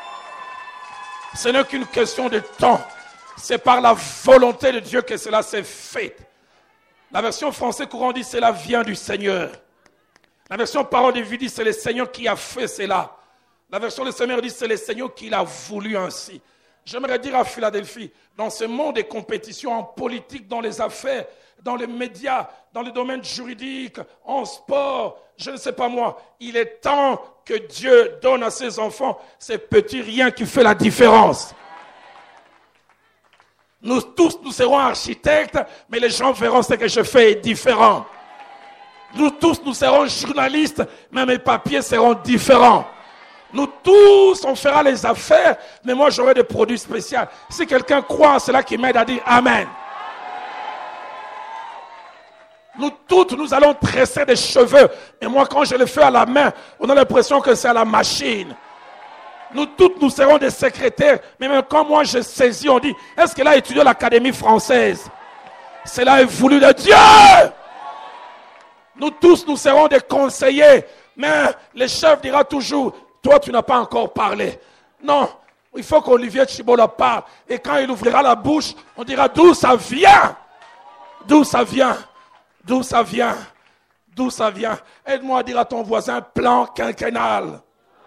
Ce n'est qu'une question de temps. C'est par la volonté de Dieu que cela s'est fait. La version française courant dit cela vient du Seigneur. La version parole de vie dit c'est le Seigneur qui a fait cela. La version du Seigneur dit c'est le Seigneur qui l'a voulu ainsi. J'aimerais dire à Philadelphie, dans ce monde des compétitions en politique, dans les affaires, dans les médias, dans les domaines juridiques, en sport, je ne sais pas moi, il est temps que Dieu donne à ses enfants ces petits riens qui font la différence. Nous tous, nous serons architectes, mais les gens verront ce que je fais est différent. Nous tous, nous serons journalistes, mais mes papiers seront différents. Nous tous, on fera les affaires, mais moi j'aurai des produits spéciaux. Si quelqu'un croit en cela, qui m'aide à dire Amen. Nous toutes, nous allons tresser des cheveux. Et moi, quand je le fais à la main, on a l'impression que c'est à la machine. Nous toutes, nous serons des secrétaires. Mais même quand moi je saisis, on dit, est-ce qu'elle a étudié à l'Académie française? Cela est voulu de Dieu. Nous tous, nous serons des conseillers. Mais le chef dira toujours, toi, tu n'as pas encore parlé. Non, il faut qu'Olivier Chibola parle. Et quand il ouvrira la bouche, on dira d'où ça vient. D'où ça vient. D'où ça vient. D'où ça vient. Aide-moi à dire à ton voisin, plan quinquennal.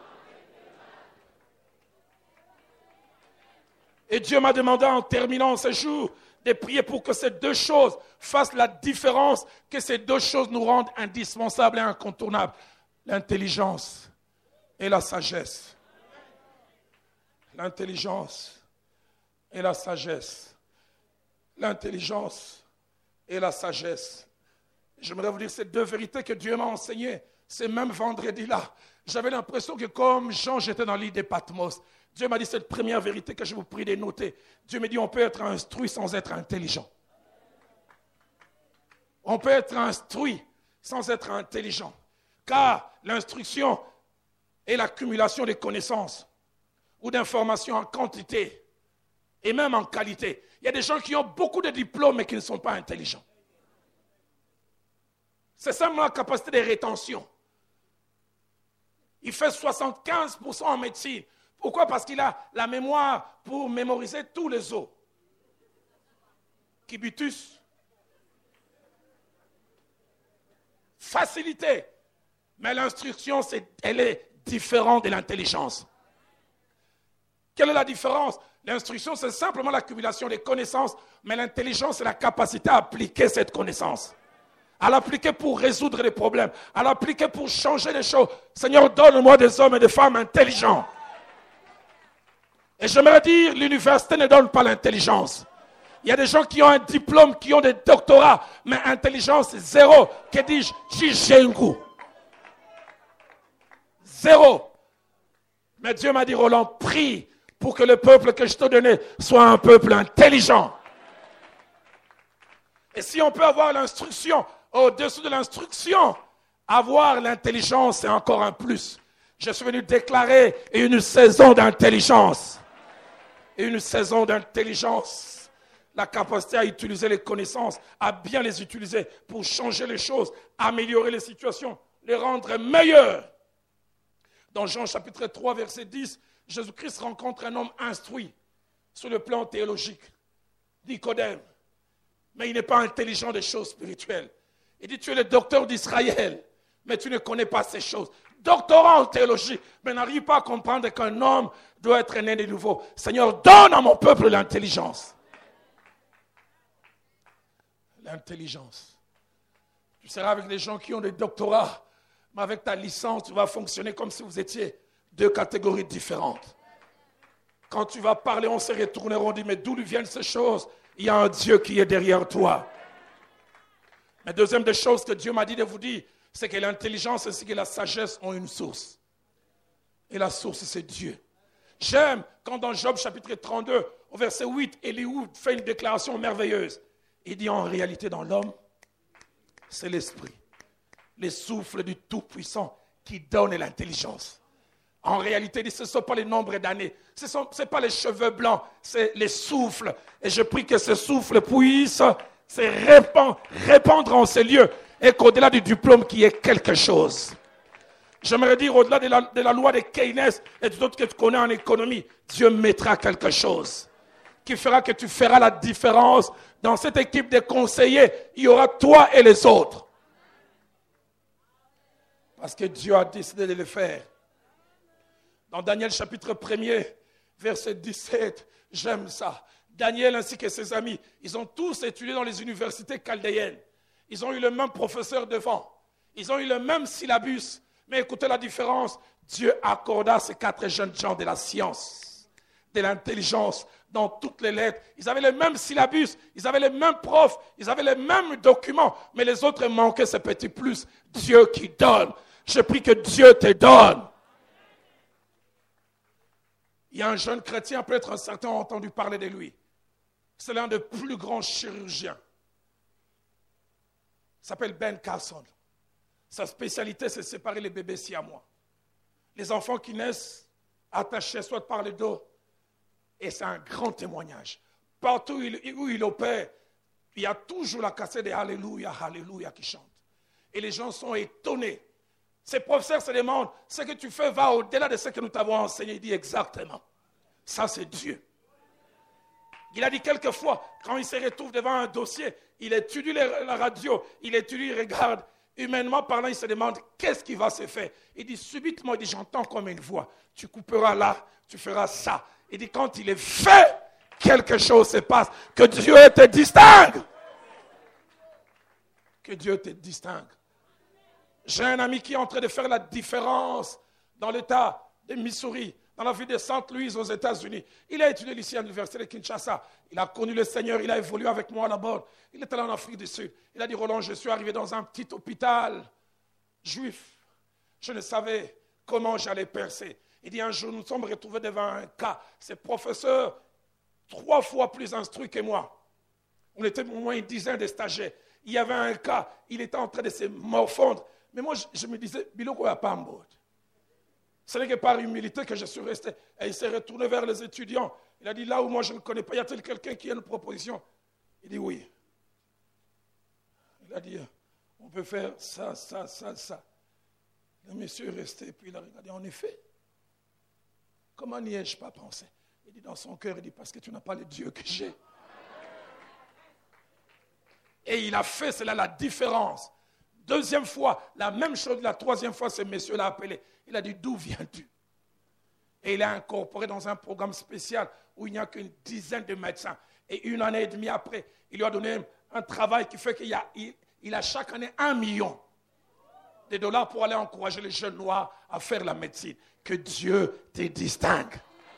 Et Dieu m'a demandé en terminant ce jour de prier pour que ces deux choses fassent la différence, que ces deux choses nous rendent indispensables et incontournables. L'intelligence et la sagesse. L'intelligence et la sagesse. L'intelligence et la sagesse. J'aimerais vous dire ces deux vérités que Dieu m'a enseignées. Ce même vendredi-là, j'avais l'impression que comme Jean, j'étais dans l'île de Patmos. Dieu m'a dit cette première vérité que je vous prie de noter. Dieu m'a dit on peut être instruit sans être intelligent. On peut être instruit sans être intelligent. Car l'instruction est l'accumulation de connaissances ou d'informations en quantité et même en qualité. Il y a des gens qui ont beaucoup de diplômes mais qui ne sont pas intelligents. C'est simplement la capacité de rétention. Il fait 75% en médecine. Pourquoi? Parce qu'il a la mémoire pour mémoriser tous les os. Kibitus. Facilité. Mais l'instruction, elle est différente de l'intelligence. Quelle est la différence? L'instruction, c'est simplement l'accumulation des connaissances, mais l'intelligence, c'est la capacité à appliquer cette connaissance. À l'appliquer pour résoudre les problèmes, à l'appliquer pour changer les choses. Seigneur, donne-moi des hommes et des femmes intelligents. Et j'aimerais dire, l'université ne donne pas l'intelligence. Il y a des gens qui ont un diplôme, qui ont des doctorats, mais intelligence zéro. Que dis-je? Chijengu. Zéro. Mais Dieu m'a dit, Roland, prie pour que le peuple que je t'ai donné soit un peuple intelligent. Et si on peut avoir l'instruction, au-dessus de l'instruction, avoir l'intelligence, c'est encore un plus. Je suis venu déclarer une saison d'intelligence. Une saison d'intelligence. La capacité à utiliser les connaissances, à bien les utiliser pour changer les choses, améliorer les situations, les rendre meilleures. Dans Jean chapitre 3, verset 10, Jésus-Christ rencontre un homme instruit sur le plan théologique, Nicodème. Mais il n'est pas intelligent des choses spirituelles. Il dit, tu es le docteur d'Israël, mais tu ne connais pas ces choses. Doctorant en théologie, mais n'arrive pas à comprendre qu'un homme doit être né de nouveau. Seigneur, donne à mon peuple l'intelligence. L'intelligence. Tu seras avec des gens qui ont des doctorats, mais avec ta licence, tu vas fonctionner comme si vous étiez deux catégories différentes. Quand tu vas parler, on se retournera, on dit, mais d'où lui viennent ces choses? Il y a un Dieu qui est derrière toi. La deuxième des choses que Dieu m'a dit de vous dire, c'est que l'intelligence ainsi que la sagesse ont une source. Et la source, c'est Dieu. J'aime quand dans Job chapitre 32, au verset 8, Elihu fait une déclaration merveilleuse. Il dit en réalité dans l'homme, c'est l'esprit, les souffles du Tout-Puissant qui donne l'intelligence. En réalité, ce ne sont pas les nombres d'années, ce n'est pas les cheveux blancs, c'est les souffles. Et je prie que ce souffle puisse se répandre en ces lieux et qu'au-delà du diplôme, qu'il y ait quelque chose. J'aimerais dire, au-delà de la loi de Keynes et d'autres que tu connais en économie, Dieu mettra quelque chose qui fera que tu feras la différence. Dans cette équipe de conseillers, il y aura toi et les autres. Parce que Dieu a décidé de le faire. Dans Daniel chapitre 1er, verset 17, j'aime ça. Daniel ainsi que ses amis, ils ont tous étudié dans les universités chaldéennes. Ils ont eu le même professeur devant. Ils ont eu le même syllabus. Mais écoutez la différence. Dieu accorda à ces 4 jeunes gens de la science, de l'intelligence, dans toutes les lettres. Ils avaient le même syllabus, ils avaient les mêmes profs, ils avaient les mêmes documents. Mais les autres manquaient ce petit plus. Dieu qui donne. Je prie que Dieu te donne. Il y a un jeune chrétien, peut-être certains ont entendu parler de lui. C'est l'un des plus grands chirurgiens. Il s'appelle Ben Carson. Sa spécialité, c'est de séparer les bébés siamois. Les enfants qui naissent attachés soit par le dos. Et c'est un grand témoignage. Partout où il opère, il y a toujours la cassette de Alléluia, Alléluia qui chante. Et les gens sont étonnés. Ces professeurs se demandent, ce que tu fais va au-delà de ce que nous t'avons enseigné. Il dit exactement. Ça, c'est Dieu. Il a dit quelquefois, quand il se retrouve devant un dossier, il étudie la radio, il étudie, il regarde. Humainement parlant, il se demande, qu'est-ce qui va se faire? Il dit, subitement, il dit, j'entends comme une voix. Tu couperas là, tu feras ça. Il dit, quand il est fait, quelque chose se passe. Que Dieu te distingue. Que Dieu te distingue. J'ai un ami qui est en train de faire la différence dans l'État de Missouri, dans la ville de Sainte-Louise aux États-Unis. Il a étudié ici à l'université de Kinshasa. Il a connu le Seigneur, il a évolué avec moi là-bas. Il est allé en Afrique du Sud. Il a dit, Roland, je suis arrivé dans un petit hôpital juif. Je ne savais comment j'allais percer. Il dit, un jour, nous sommes retrouvés devant un cas. Ce professeur, 3 fois plus instruit que moi. On était au moins une dizaine de stagiaires. Il y avait un cas, il était en train de se morfondre. Mais moi, je me disais, Biloko n'a pas en mode. Ce n'est que par humilité que je suis resté. Et il s'est retourné vers les étudiants. Il a dit, là où moi je ne connais pas, y a-t-il quelqu'un qui a une proposition? Il dit oui. Il a dit, on peut faire ça, ça, ça, ça. Le monsieur est resté, puis il a regardé, en effet. Comment n'y ai-je pas pensé? Il dit dans son cœur, il dit, parce que tu n'as pas le Dieu que j'ai. Et il a fait cela la différence. Deuxième fois, la même chose. La troisième fois, ce monsieur l'a appelé. Il a dit, d'où viens-tu? Et il a incorporé dans un programme spécial où il n'y a qu'une dizaine de médecins. Et 1 année et demie après, il lui a donné un travail qui fait qu'il a chaque année 1 million de dollars pour aller encourager les jeunes noirs à faire la médecine. Que Dieu te distingue.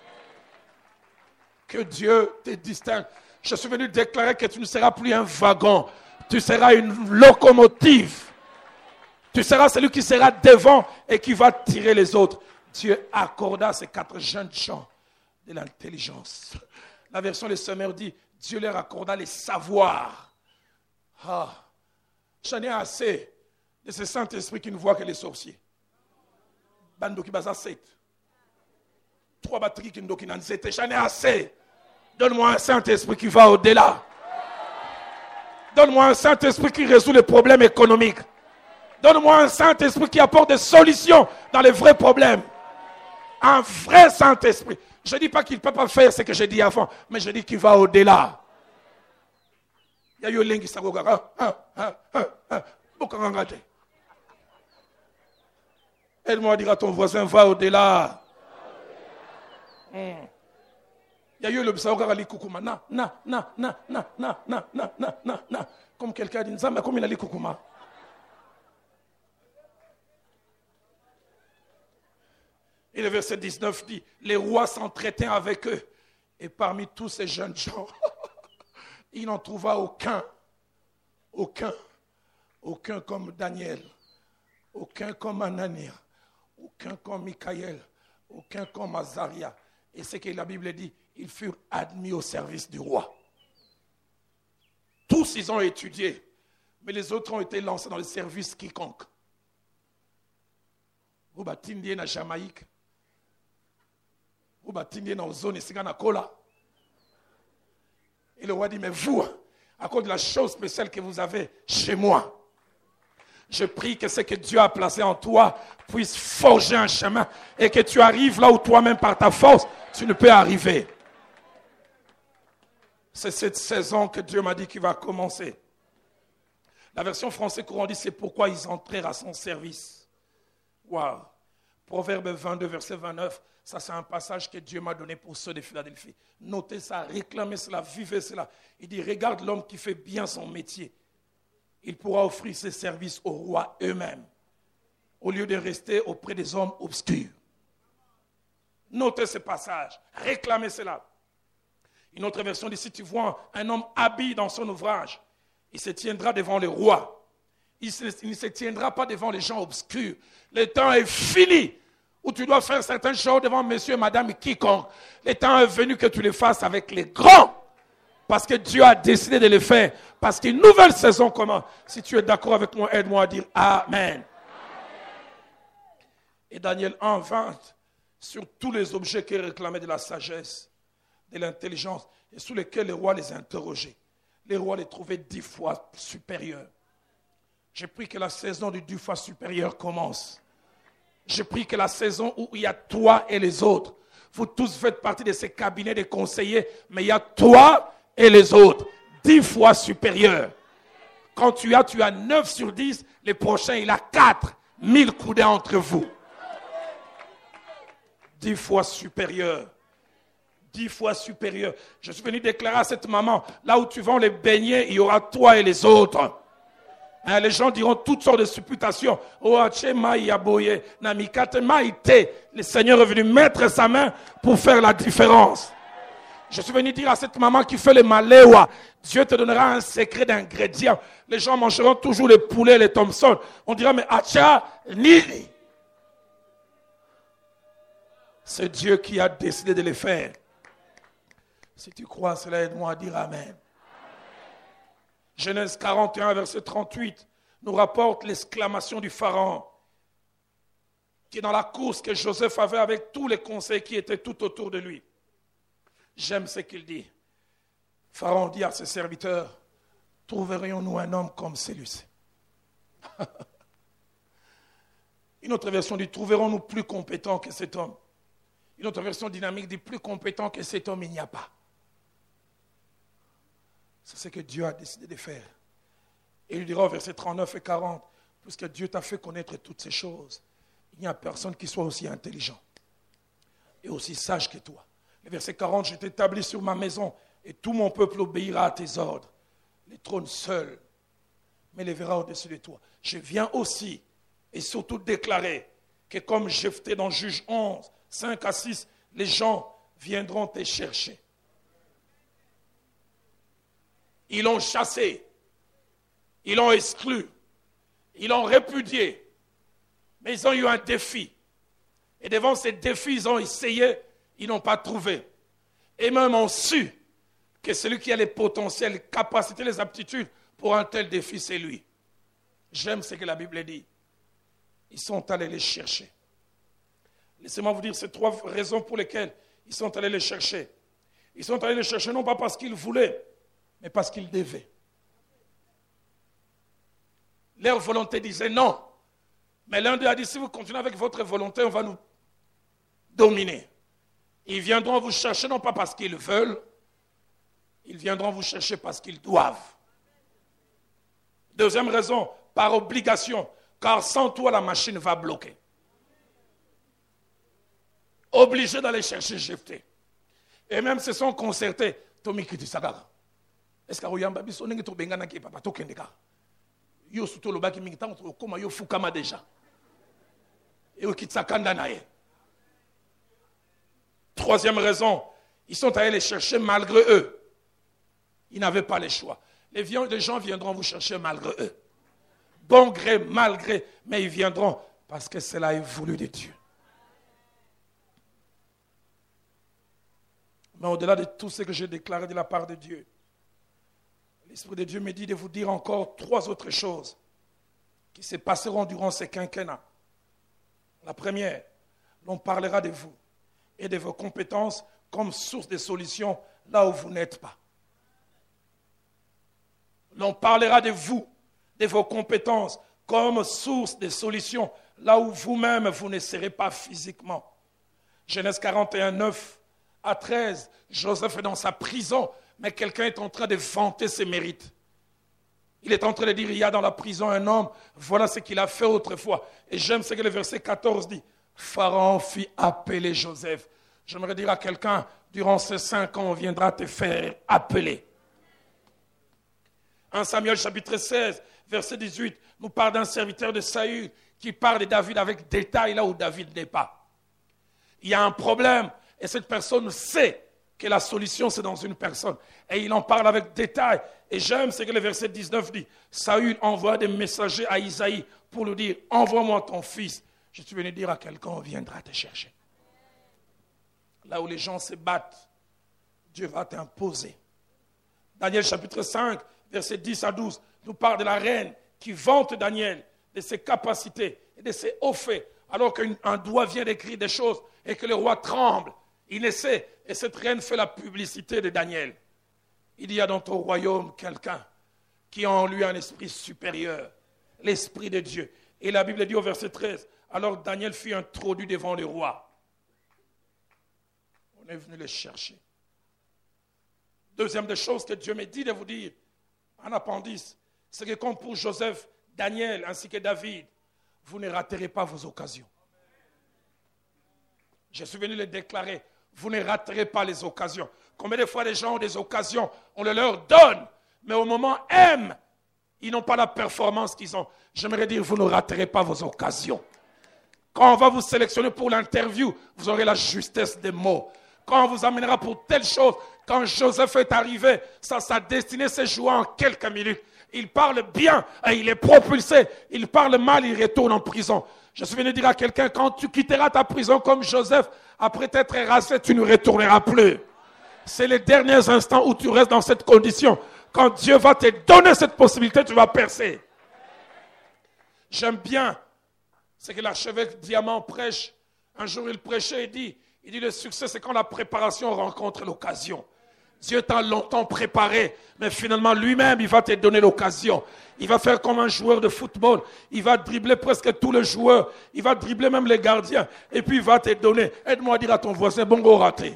Que Dieu te distingue. Je suis venu déclarer que tu ne seras plus un wagon. Tu seras une locomotive. Tu seras celui qui sera devant et qui va tirer les autres. Dieu accorda à ces 4 jeunes gens de l'intelligence. La version des Sommeurs dit, Dieu leur accorda les savoirs. J'en ai assez de ce Saint-Esprit qui ne voit que les sorciers. Bando qui basa 7. 3 batteries qui ne n'en étaient. J'en ai assez. Donne-moi un Saint-Esprit qui va au-delà. Donne-moi un Saint-Esprit qui résout les problèmes économiques. Donne-moi un Saint-Esprit qui apporte des solutions dans les vrais problèmes. Un vrai Saint-Esprit. Je ne dis pas qu'il ne peut pas faire ce que j'ai dit avant, mais je dis qu'il va au-delà. Il y a eu un link qui s'est regardé. Aide-moi à dire à ton voisin, va au-delà. Il Il y a eu le Bsaogarali Koukouma. Na. Comme quelqu'un a dit, Nzamba, comme il a dit Koukouma. Et le verset 19 dit, les rois s'entretenaient avec eux. Et parmi tous ces jeunes gens, il n'en trouva aucun comme Daniel, aucun comme Anania, aucun comme Michaël, aucun comme Azaria. Et c'est que la Bible dit, ils furent admis au service du roi. Tous ils ont étudié, mais les autres ont été lancés dans le service quiconque. Vous bâtissez dans Jamaïque, vous bâtissez dans la zone de Kola. Et le roi dit, mais vous, à cause de la chose spéciale que vous avez chez moi, je prie que ce que Dieu a placé en toi puisse forger un chemin et que tu arrives là où toi-même par ta force, tu ne peux arriver. C'est cette saison que Dieu m'a dit qu'il va commencer. La version française courant dit, c'est pourquoi ils entrèrent à son service. Waouh! Proverbe 22, verset 29, ça c'est un passage que Dieu m'a donné pour ceux de Philadelphie. Notez ça, réclamez cela, vivez cela. Il dit, regarde l'homme qui fait bien son métier. Il pourra offrir ses services aux rois eux-mêmes, au lieu de rester auprès des hommes obscurs. Notez ce passage, réclamez cela. Une autre version dit, si tu vois un homme habile dans son ouvrage, il se tiendra devant les rois. Il ne se tiendra pas devant les gens obscurs. Le temps est fini où tu dois faire certaines choses devant monsieur et madame quiconque. Le temps est venu que tu les fasses avec les grands. Parce que Dieu a décidé de le faire. Parce qu'une nouvelle saison commence. Si tu es d'accord avec moi, aide-moi à dire Amen. Et Daniel 1, 20, sur tous les objets qui réclamaient de la sagesse, de l'intelligence, et sous lesquels les rois les interrogeaient. Les rois les trouvaient 10 fois supérieurs. J'ai pris que la saison du 10 fois supérieur commence. J'ai pris que la saison où il y a toi et les autres. Vous tous faites partie de ces cabinets de conseillers, mais il y a toi et les autres. 10 fois supérieurs. Quand tu as 9 sur 10, les prochains, il a 4. 1000 coudées entre vous. 10 fois supérieur. 10 fois supérieur. Je suis venu déclarer à cette maman, là où tu vends les beignets, il y aura toi et les autres. Hein, les gens diront toutes sortes de supputations. Le Seigneur est venu mettre sa main pour faire la différence. Je suis venu dire à cette maman qui fait le maléwa, Dieu te donnera un secret d'ingrédient. Les gens mangeront toujours les poulets, les Thompson. On dira, mais Acha, Nini. C'est Dieu qui a décidé de le faire. Si tu crois cela, aide-moi à dire Amen. Genèse 41, verset 38, nous rapporte l'exclamation du Pharaon, qui est dans la course que Joseph avait avec tous les conseils qui étaient tout autour de lui. J'aime ce qu'il dit. Pharaon dit à ses serviteurs, trouverions-nous un homme comme celui-ci? Une autre version dit, trouverons-nous plus compétent que cet homme? Une autre version dynamique dit, plus compétent que cet homme, il n'y a pas. C'est ce que Dieu a décidé de faire. Et il dira au verset 39 et 40, puisque Dieu t'a fait connaître toutes ces choses, il n'y a personne qui soit aussi intelligent et aussi sage que toi. Le verset 40, je t'établis sur ma maison et tout mon peuple obéira à tes ordres. Les trônes seuls m'élèvera au-dessus de toi. Je viens aussi et surtout déclarer que comme Jephthé dans Juge 11, 5 à 6, les gens viendront te chercher. Ils l'ont chassé, ils l'ont exclu, ils l'ont répudié, mais ils ont eu un défi. Et devant ces défis, ils ont essayé, ils n'ont pas trouvé. Et même ont su que celui qui a les potentiels, les capacités, les aptitudes pour un tel défi, c'est lui. J'aime ce que la Bible dit. Ils sont allés les chercher. Laissez-moi vous dire ces 3 raisons pour lesquelles ils sont allés les chercher. Ils sont allés les chercher non pas parce qu'ils voulaient, mais parce qu'ils devaient. Leur volonté disait non. Mais l'un d'eux a dit, si vous continuez avec votre volonté, on va nous dominer. Ils viendront vous chercher non pas parce qu'ils veulent, ils viendront vous chercher parce qu'ils doivent. Deuxième raison, par obligation, car sans toi la machine va bloquer. Obligé d'aller chercher Jephthé. Et même se sont concertés. Tomi Kiti Sagara. Est-ce que Royamba Biso n'est pas bengana qui papa tokendeka? Yo suto lo baki mingi tango koma yo fukama déjà. Et au Kitsakanda nae. Troisième raison, ils sont allés les chercher malgré eux. Ils n'avaient pas le choix. Les gens viendront vous chercher malgré eux. Bon gré, mal gré, mais ils viendront parce que cela est voulu de Dieu. Mais au-delà de tout ce que j'ai déclaré de la part de Dieu, l'Esprit de Dieu me dit de vous dire encore 3 autres choses qui se passeront durant ce quinquennat. La première, l'on parlera de vous et de vos compétences comme source de solutions là où vous n'êtes pas. L'on parlera de vous, de vos compétences comme source de solutions là où vous-même vous ne serez pas physiquement. Genèse 41, 9 à 13, Joseph est dans sa prison, mais quelqu'un est en train de vanter ses mérites. Il est en train de dire, il y a dans la prison un homme, voilà ce qu'il a fait autrefois. Et j'aime ce que le verset 14 dit. Pharaon fit appeler Joseph. J'aimerais dire à quelqu'un, durant ces 5 ans, on viendra te faire appeler. 1 Samuel chapitre 16, verset 18, nous parle d'un serviteur de Saül qui parle de David avec détail là où David n'est pas. Il y a un problème et cette personne sait que la solution c'est dans une personne. Et il en parle avec détail. Et j'aime ce que le verset 19 dit. Saül envoie des messagers à Isaïe pour lui dire, envoie-moi ton fils. Je suis venu dire à quelqu'un, on viendra te chercher. Là où les gens se battent, Dieu va t'imposer. Daniel chapitre 5, verset 10 à 12, nous parle de la reine qui vante Daniel, de ses capacités et de ses hauts faits, alors qu'un doigt vient d'écrire des choses et que le roi tremble. Il essaie, et cette reine fait la publicité de Daniel. Il y a dans ton royaume quelqu'un qui a en lui un esprit supérieur, l'esprit de Dieu. Et la Bible dit au verset 13, alors Daniel fut introduit devant le roi. On est venu le chercher. Deuxième des choses que Dieu me dit de vous dire, en appendice, c'est que comme pour Joseph, Daniel ainsi que David, vous ne raterez pas vos occasions. Je suis venu le déclarer. Vous ne raterez pas les occasions. Combien de fois les gens ont des occasions, on le leur donne, mais au moment M, ils n'ont pas la performance qu'ils ont. J'aimerais dire, vous ne raterez pas vos occasions. Quand on va vous sélectionner pour l'interview, vous aurez la justesse des mots. Quand on vous amènera pour telle chose, quand Joseph est arrivé, sa destinée s'est jouée en quelques minutes. Il parle bien et il est propulsé. Il parle mal, il retourne en prison. Je suis venu dire à quelqu'un, quand tu quitteras ta prison comme Joseph, après t'être rasé, tu ne retourneras plus. C'est les derniers instants où tu restes dans cette condition. Quand Dieu va te donner cette possibilité, tu vas percer. J'aime bien ce que l'archevêque Diamant prêche. Un jour, il prêchait et dit, le succès, c'est quand la préparation rencontre l'occasion. Dieu t'a longtemps préparé, mais finalement, lui-même, il va te donner l'occasion. Il va faire comme un joueur de football. Il va dribbler presque tous les joueurs. Il va dribbler même les gardiens. Et puis, il va te donner. Aide-moi à dire à ton voisin, bongo raté.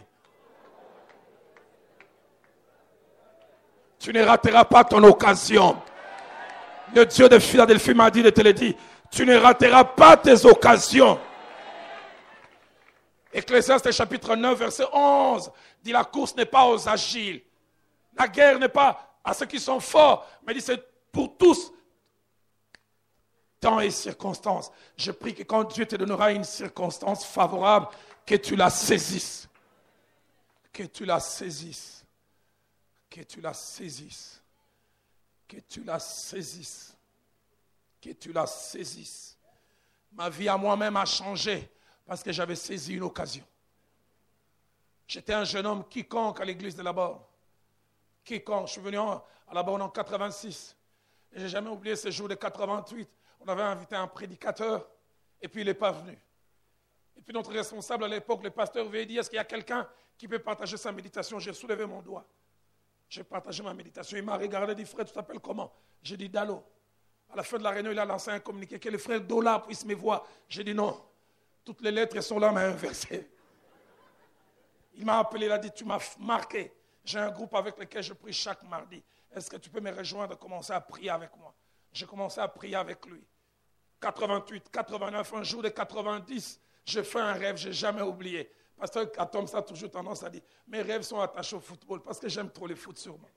Tu ne rateras pas ton occasion. Le Dieu de Philadelphie m'a dit de te le dire. Tu ne rateras pas tes occasions. Ecclésiaste chapitre 9, verset 11, dit la course n'est pas aux agiles. La guerre n'est pas à ceux qui sont forts, mais dit c'est pour tous. Temps et circonstances. Je prie que quand Dieu te donnera une circonstance favorable, que tu la saisisses. Que tu la saisisses. Que tu la saisisses. Que tu la saisisses. Que tu la saisisses. Ma vie à moi-même a changé. Parce que j'avais saisi une occasion. J'étais un jeune homme quiconque à l'église de la Borne. Quiconque. Je suis venu à la Borne en 86. Et je n'ai jamais oublié ce jour de 88. On avait invité un prédicateur. Et puis il n'est pas venu. Et puis notre responsable à l'époque, le pasteur, lui a dit, est-ce qu'il y a quelqu'un qui peut partager sa méditation? J'ai soulevé mon doigt. J'ai partagé ma méditation. Il m'a regardé et dit, frère, tu t'appelles comment? J'ai dit, Dalo. À la fin de la réunion, il a lancé un communiqué que le frère Dola puisse me voir. J'ai dit non. Toutes les lettres sont là, mais inversées. Il m'a appelé, il a dit, tu m'as marqué. J'ai un groupe avec lequel je prie chaque mardi. Est-ce que tu peux me rejoindre et commencer à prier avec moi? J'ai commencé à prier avec lui. 88, 89, un jour de 90, j'ai fait un rêve, je n'ai jamais oublié. Pasteur Atom, ça a toujours tendance à dire, mes rêves sont attachés au football parce que j'aime trop le foot sûrement.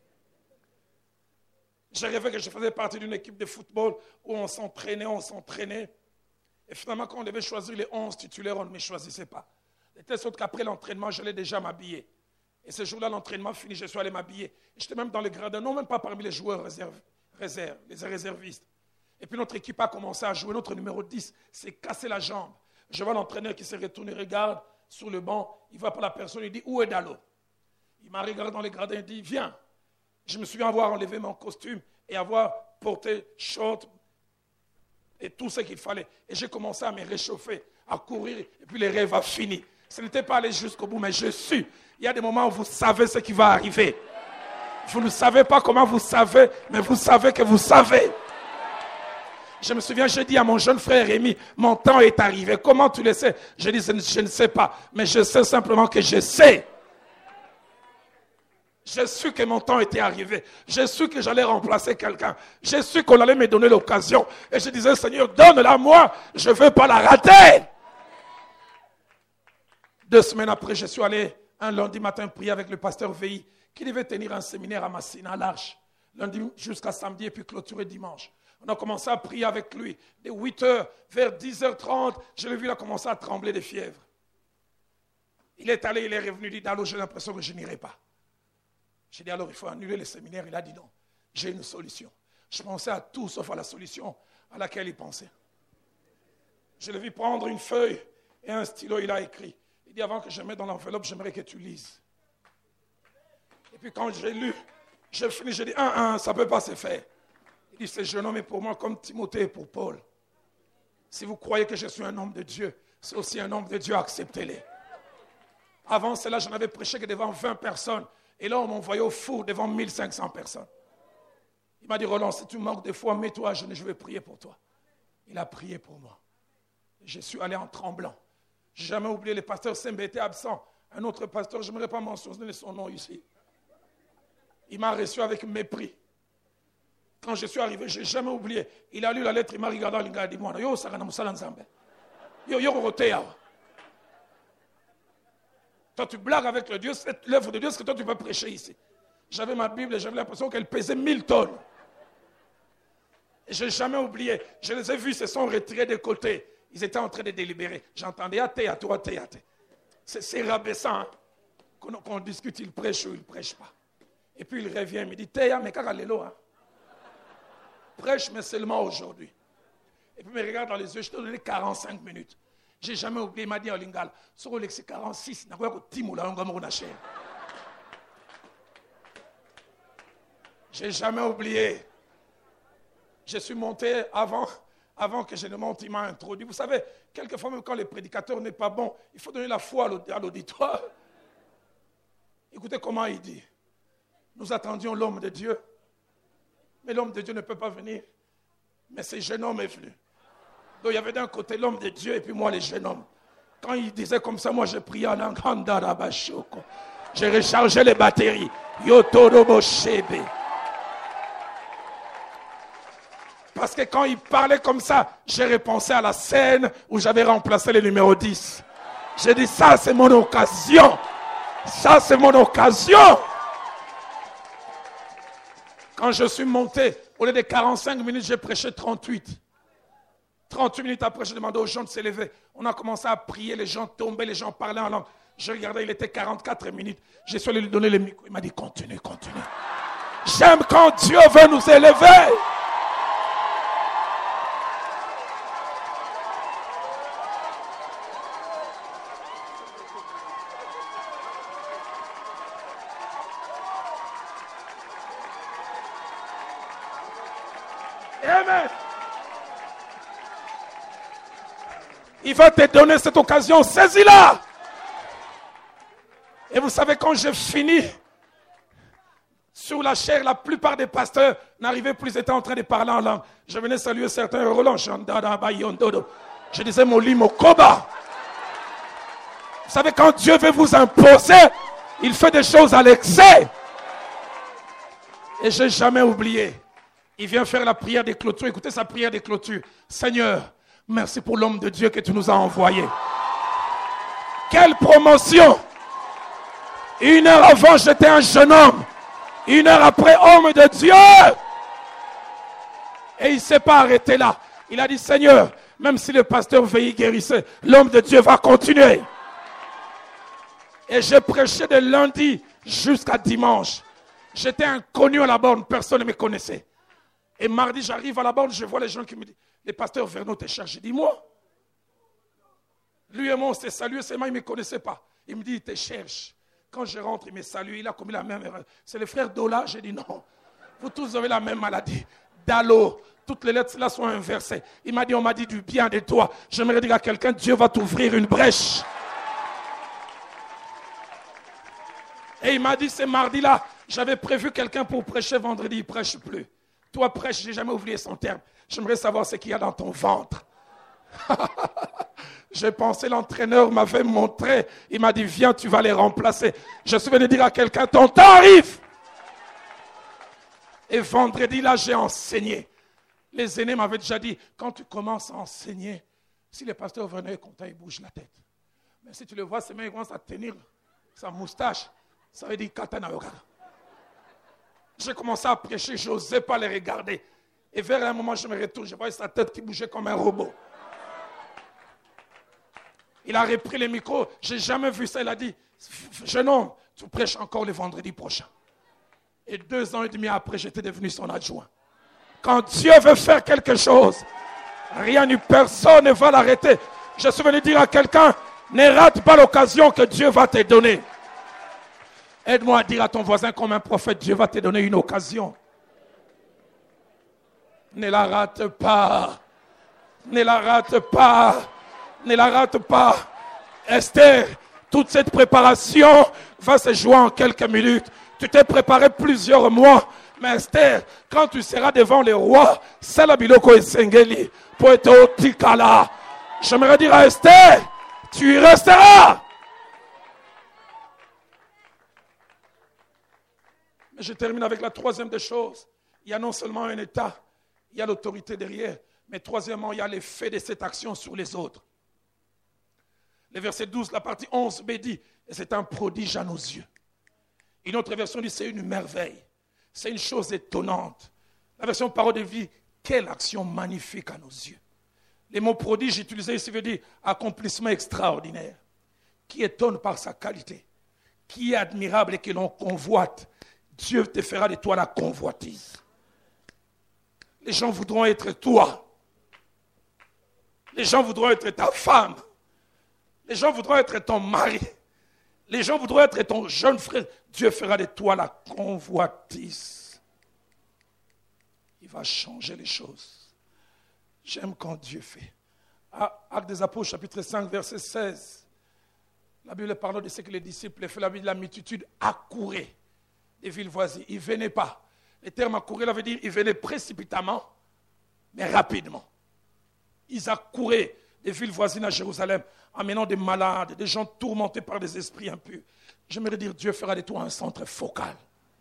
J'ai rêvé que je faisais partie d'une équipe de football où on s'entraînait. Et finalement, quand on devait choisir les 11 titulaires, on ne me choisissait pas. De telle sorte qu'après l'entraînement, j'allais déjà m'habiller. Et ce jour-là, l'entraînement fini, je suis allé m'habiller. J'étais même dans le gradin, non, même pas parmi les joueurs les réservistes. Et puis notre équipe a commencé à jouer. Notre numéro 10 s'est cassé la jambe. Je vois l'entraîneur qui s'est retourné, regarde sur le banc. Il voit pas la personne, il dit, où est Dalo? Il m'a regardé dans les gradins, il dit, viens. Je me souviens avoir enlevé mon costume et avoir porté short et tout ce qu'il fallait. Et j'ai commencé à me réchauffer, à courir. Et puis le rêve a fini. Ce n'était pas aller jusqu'au bout, mais je suis. Il y a des moments où vous savez ce qui va arriver. Vous ne savez pas comment vous savez, mais vous savez que vous savez. Je me souviens, j'ai dit à mon jeune frère Rémi, mon temps est arrivé. Comment tu le sais? Je dis, je ne sais pas, mais je sais simplement que je sais. J'ai su que mon temps était arrivé. J'ai su que j'allais remplacer quelqu'un. J'ai su qu'on allait me donner l'occasion. Et je disais, Seigneur, donne-la moi, je ne veux pas la rater. 2 semaines après, je suis allé un lundi matin prier avec le pasteur VI qui devait tenir un séminaire à Massina, à l'Arche. Lundi jusqu'à samedi et puis clôturer dimanche. On a commencé à prier avec lui. Dès 8h, vers 10h30, je l'ai vu, il a commencé à trembler de fièvre. Il est allé, il est revenu, il dit, Dalo, j'ai l'impression que je n'irai pas. J'ai dit, alors il faut annuler le séminaire. Il a dit non, j'ai une solution. Je pensais à tout sauf à la solution à laquelle il pensait. Je l'ai vu prendre une feuille et un stylo, il a écrit. Il dit, avant que je mette dans l'enveloppe, j'aimerais que tu lises. Et puis quand j'ai lu, j'ai fini, j'ai dit, ça ne peut pas se faire. Il dit, ce jeune homme est pour moi comme Timothée est pour Paul. Si vous croyez que je suis un homme de Dieu, c'est aussi un homme de Dieu, acceptez-les. Avant cela, je n'avais prêché que devant 20 personnes. Et là, on m'envoyait au four devant 1500 personnes. Il m'a dit, Roland, si tu manques de foi, mets-toi à genoux, je vais prier pour toi. Il a prié pour moi. Je suis allé en tremblant. Je n'ai jamais oublié, le pasteur Sembe était absent. Un autre pasteur, je n'aimerais pas mentionner son nom ici. Il m'a reçu avec mépris. Quand je suis arrivé, je n'ai jamais oublié. Il a lu la lettre, il m'a regardé, il m'a dit, yo, ça va musala nzambe. Yo, rotea. Toi, tu blagues avec le Dieu, l'œuvre de Dieu, est-ce que toi, tu peux prêcher ici? J'avais ma Bible et j'avais l'impression qu'elle pesait 1000 tonnes. Et je n'ai jamais oublié. Je les ai vus, ils se sont retirés de côté. Ils étaient en train de délibérer. J'entendais à toi. C'est rabaissant hein? Qu'on discute, il prêche ou il ne prêche pas. Et puis il revient, il me dit, Théa, mais kakalelo, hein? Prêche, mais seulement aujourd'hui. Et puis il me regarde dans les yeux, je t'ai donné 45 minutes. Je n'ai jamais oublié, il m'a dit en lingala, sur le 46, je n'ai jamais oublié. Je suis monté avant que je ne monte, il m'a introduit. Vous savez, quelquefois, même quand le prédicateur n'est pas bon, il faut donner la foi à l'auditoire. Écoutez comment il dit. Nous attendions l'homme de Dieu, mais l'homme de Dieu ne peut pas venir. Mais ce jeune homme est venu. Donc il y avait d'un côté l'homme de Dieu et puis moi les jeunes hommes. Quand il disait comme ça, moi je priais en langue. J'ai rechargé les batteries. Yotoroboshebe. Parce que quand il parlait comme ça, j'ai repensé à la scène où j'avais remplacé le numéro 10. J'ai dit, ça c'est mon occasion. Ça c'est mon occasion. Quand je suis monté, au lieu de 45 minutes, j'ai prêché 38. 38 minutes après, je demandais aux gens de se lever. On a commencé à prier, les gens tombaient, les gens parlaient en langue. Je regardais, il était 44 minutes. J'ai su lui donner le micro. Il m'a dit, continue. J'aime quand Dieu veut nous élever. Amen. Il va te donner cette occasion, saisis-la. Et vous savez, quand j'ai fini sur la chair, la plupart des pasteurs n'arrivaient plus, ils étaient en train de parler en langue. Je venais saluer certains, Roland, je disais Moli Mokoba. Vous savez, quand Dieu veut vous imposer, il fait des choses à l'excès. Et je n'ai jamais oublié. Il vient faire la prière des clôtures. Écoutez sa prière des clôtures. Seigneur, merci pour l'homme de Dieu que tu nous as envoyé. Quelle promotion! 1 heure avant, j'étais un jeune homme. 1 heure après, homme de Dieu. Et il ne s'est pas arrêté là. Il a dit, Seigneur, même si le pasteur veille guérissait, l'homme de Dieu va continuer. Et j'ai prêché de lundi jusqu'à dimanche. J'étais inconnu à la borne, personne ne me connaissait. Et mardi, j'arrive à la borne, je vois les gens qui me disent, les pasteurs Vernon te cherchent. Je dis, moi? Lui et moi, on s'est salués, c'est moi, il ne me connaissait pas. Il me dit, il te cherche. Quand je rentre, il me salue, il a commis la même erreur. C'est le frère Dola, j'ai dit non. Vous tous avez la même maladie. Dalo, toutes les lettres là sont inversées. Il m'a dit, on m'a dit du bien de toi. J'aimerais dire à quelqu'un, Dieu va t'ouvrir une brèche. Et il m'a dit, c'est mardi là, j'avais prévu quelqu'un pour prêcher vendredi, il ne prêche plus. Toi prêche, je n'ai jamais oublié son terme. J'aimerais savoir ce qu'il y a dans ton ventre. J'ai pensé, l'entraîneur m'avait montré. Il m'a dit, viens, tu vas les remplacer. Je suis venu dire à quelqu'un, ton temps arrive. Et vendredi, là, j'ai enseigné. Les aînés m'avaient déjà dit, quand tu commences à enseigner, si le pasteur venait content, il bouge la tête. Mais si tu le vois, ses mains commencent à tenir sa moustache. Ça veut dire Katana Yoga. J'ai commencé à prêcher, je n'osais pas les regarder. Et vers un moment, je me retourne, je voyais sa tête qui bougeait comme un robot. Il a repris le micro, je n'ai jamais vu ça. Il a dit, jeune homme, tu prêches encore le vendredi prochain. Et 2 ans et demi après, j'étais devenu son adjoint. Quand Dieu veut faire quelque chose, rien ni personne ne va l'arrêter. Je suis venu dire à quelqu'un, ne rate pas l'occasion que Dieu va te donner. Aide-moi à dire à ton voisin comme un prophète, Dieu va te donner une occasion. Ne la rate pas. Ne la rate pas. Ne la rate pas. Esther, toute cette préparation va se jouer en quelques minutes. Tu t'es préparé plusieurs mois. Mais Esther, quand tu seras devant les rois, Salabiloko et Sengeli, pour être au Tikala, j'aimerais dire à Esther, tu y resteras. Mais je termine avec la troisième des choses. Il y a non seulement un État, il y a l'autorité derrière, mais troisièmement, il y a l'effet de cette action sur les autres. Le verset 12, la partie 11b dit, c'est un prodige à nos yeux. Une autre version dit, c'est une merveille. C'est une chose étonnante. La version parole de vie, quelle action magnifique à nos yeux. Les mots prodige utilisés ici veut dire accomplissement extraordinaire, qui étonne par sa qualité, qui est admirable et que l'on convoite. Dieu te fera de toi la convoitise. Les gens voudront être toi. Les gens voudront être ta femme. Les gens voudront être ton mari. Les gens voudront être ton jeune frère. Dieu fera de toi la convoitise. Il va changer les choses. J'aime quand Dieu fait. Actes des Apôtres, chapitre 5, verset 16. La Bible parle de ce que les disciples faisaient. La Bible, la multitude accourait des villes voisines. Ils ne venaient pas. Le terme accourir, ça veut dire ils venaient précipitamment, mais rapidement. Ils accouraient des villes voisines à Jérusalem, amenant des malades, des gens tourmentés par des esprits impurs. J'aimerais dire, Dieu fera de toi un centre focal.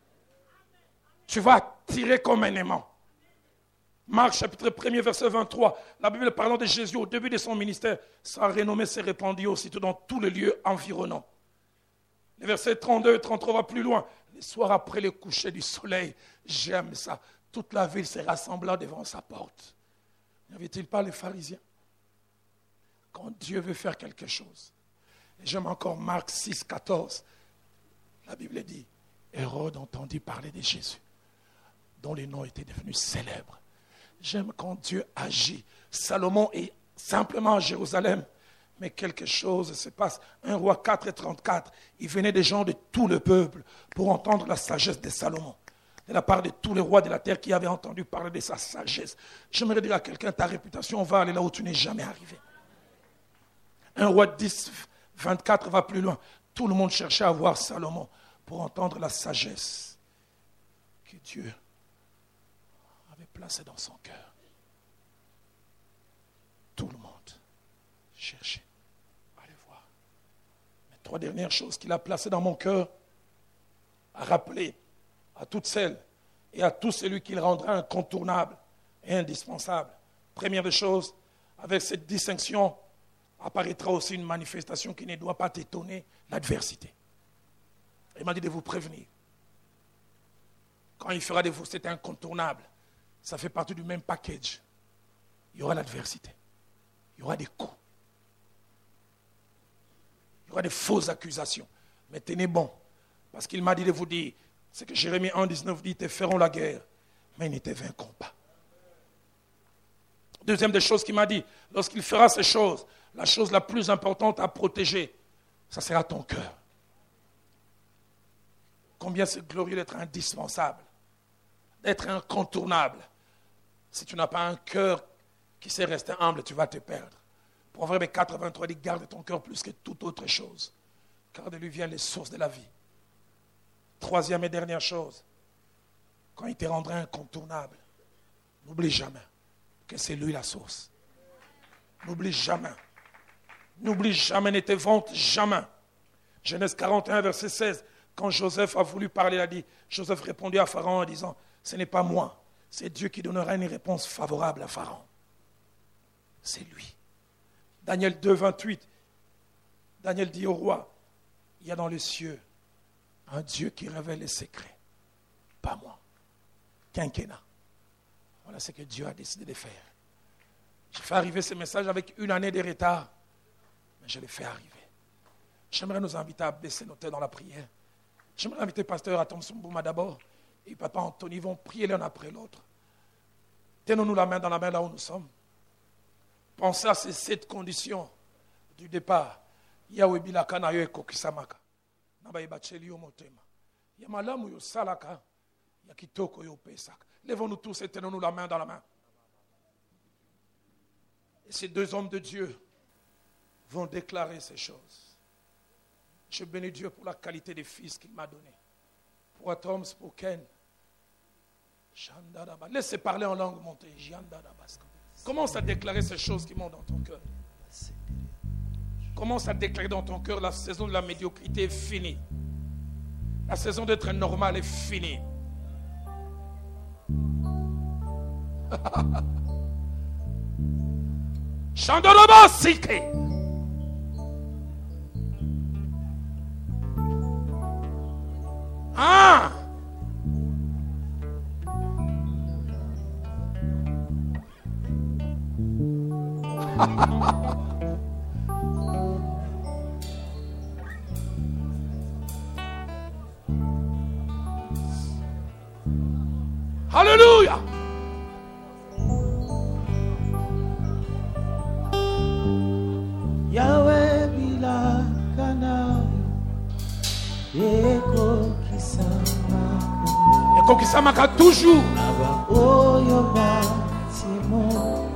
Tu vas tirer comme un aimant. Marc chapitre 1er, verset 23, la Bible parlant de Jésus au début de son ministère, sa renommée s'est répandue aussitôt dans tous les lieux environnants. Les versets 32 et 33 va plus loin. Le soir après le coucher du soleil, j'aime ça. Toute la ville s'est rassemblée devant sa porte. N'y avait-il pas les pharisiens? Quand Dieu veut faire quelque chose. Et j'aime encore Marc 6, 14. La Bible dit, Hérode entendit parler de Jésus, dont le nom était devenu célèbre. J'aime quand Dieu agit. Salomon est simplement à Jérusalem, mais quelque chose se passe. 1 Roi 4 et 34, il venait des gens de tout le peuple pour entendre la sagesse de Salomon. De la part de tous les rois de la terre qui avaient entendu parler de sa sagesse. J'aimerais dire à quelqu'un, ta réputation va aller là où tu n'es jamais arrivé. 1 Roi 10, 24 va plus loin. Tout le monde cherchait à voir Salomon pour entendre la sagesse que Dieu avait placée dans son cœur. Tout le monde cherchait à le voir. Mais 3 dernières choses qu'il a placées dans mon cœur, à rappeler à toutes celles et à tout celui qu'il rendra incontournable et indispensable. Première des choses, avec cette distinction, apparaîtra aussi une manifestation qui ne doit pas t'étonner, l'adversité. Il m'a dit de vous prévenir. Quand il fera de vous, c'est incontournable. Ça fait partie du même package. Il y aura l'adversité. Il y aura des coups. Il y aura des fausses accusations. Mais tenez bon. Parce qu'il m'a dit de vous dire, c'est que Jérémie 1,19 dit, ils te feront la guerre, mais ils ne te vaincront pas. Deuxième des choses qu'il m'a dit, lorsqu'il fera ces choses, la chose la plus importante à protéger, ça sera ton cœur. Combien c'est glorieux d'être indispensable, d'être incontournable. Si tu n'as pas un cœur qui sait rester humble, tu vas te perdre. Proverbe 83 dit, garde ton cœur plus que toute autre chose, car de lui viennent les sources de la vie. Troisième et dernière chose, quand il te rendra incontournable, n'oublie jamais que c'est lui la source. N'oublie jamais. N'oublie jamais, ne te vante jamais. Genèse 41, verset 16, quand Joseph a voulu parler, il a dit, Joseph répondit à Pharaon en disant, ce n'est pas moi, c'est Dieu qui donnera une réponse favorable à Pharaon. C'est lui. Daniel 2, 28, Daniel dit au roi, il y a dans les cieux un Dieu qui révèle les secrets, pas moi. Quinquennat. Voilà ce que Dieu a décidé de faire. Je fais arriver ce message avec 1 année de retard, mais je l'ai fait arriver. J'aimerais nous inviter à baisser nos têtes dans la prière. J'aimerais inviter Pasteur Atom Sumbouma d'abord et Papa Anthony. Ils vont prier l'un après l'autre. Tenons-nous la main dans la main là où nous sommes. Pensez à ces 7 conditions du départ. Yahweh bilaka na yo ekokisamaka. Nabaye bacheli yo motema. Ya malamu yo salaka. Ya kitoko yo pesaka. Lèvons-nous tous et tenons-nous la main dans la main. Et ces 2 hommes de Dieu vont déclarer ces choses. Je bénis Dieu pour la qualité des fils qu'il m'a donné. Pour Atoms, pour Ken. Laissez parler en langue montée. Commence à déclarer ces choses qui montent dans ton cœur. Commence à déclarer dans ton cœur, la saison de la médiocrité est finie. La saison d'être normal est finie. Chandoroba Sike. Ah! Hallelujah! Yahweh bila kana eko kisamaka Et Kokisamaka toujours. aba oyo batimo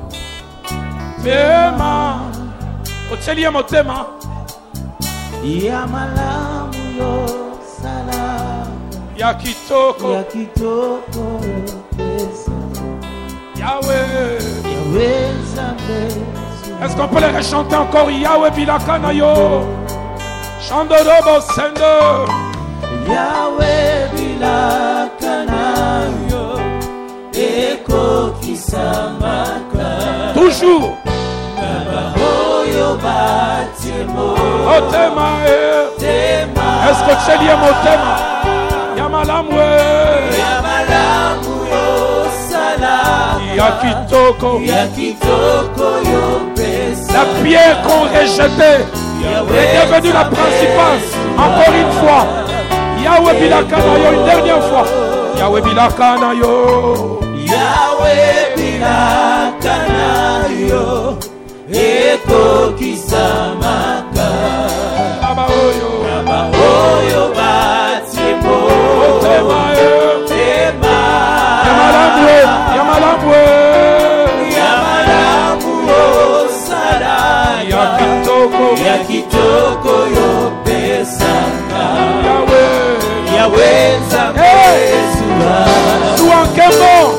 Tema. Otseli ya motema. ya malamu yo sala Ya kitoko. ya kitoko yo pesa Yahweh. Yahweh Nzambe Est-ce qu'on peut les rechanter encore? Yahweh bilakana yo. Chandorobo sendo. Yahweh bila kana yo eko kisamaka Toujours. aba oyo batimo Otema. tema Est-ce que otseli ya motema? Ya malamwe. ya malamu yo sala Ya kitoko. ya kitoko yo pesa La pierre qu'on rejetait est devenue la principale. Encore une fois. Yahweh bilakana yo une dernière fois. Yahweh bilakana yo. Yahweh bila kana yo eko kisamaka Baba oyo. aba oyo batimo Otema. tema Yamalamwe. Yamalamwe. ya malamu yo sala Ya kitoko. ya kitoko yo pesaka Yahweh. Yahweh Nzambe Hey! zuwa Sois un Kembo.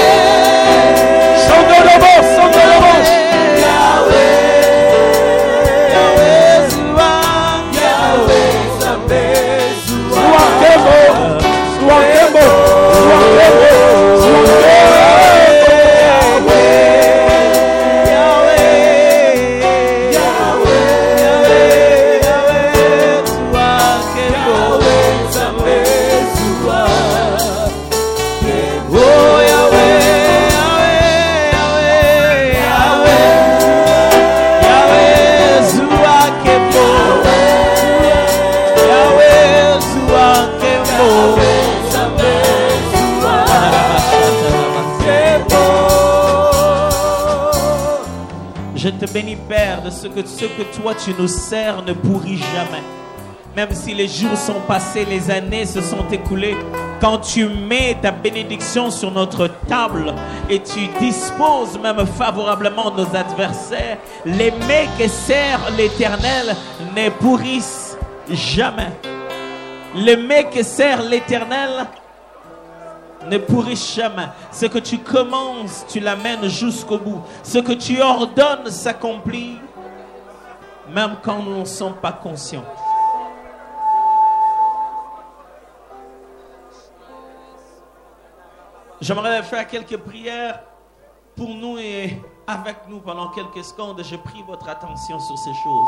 Yahweh Sandolobo. Sandolobo. Yahweh ce que toi tu nous sers ne pourrit jamais. Même si les jours sont passés, les années se sont écoulées, quand tu mets ta bénédiction sur notre table et tu disposes même favorablement nos adversaires, les mets que sert l'Éternel ne pourrissent jamais. Les mets que sert l'Éternel ne pourrissent jamais. Ce que tu commences, tu l'amènes jusqu'au bout. Ce que tu ordonnes s'accomplit, même quand nous ne sommes pas conscients. J'aimerais faire quelques prières pour nous et avec nous pendant quelques secondes. Je prie votre attention sur ces choses.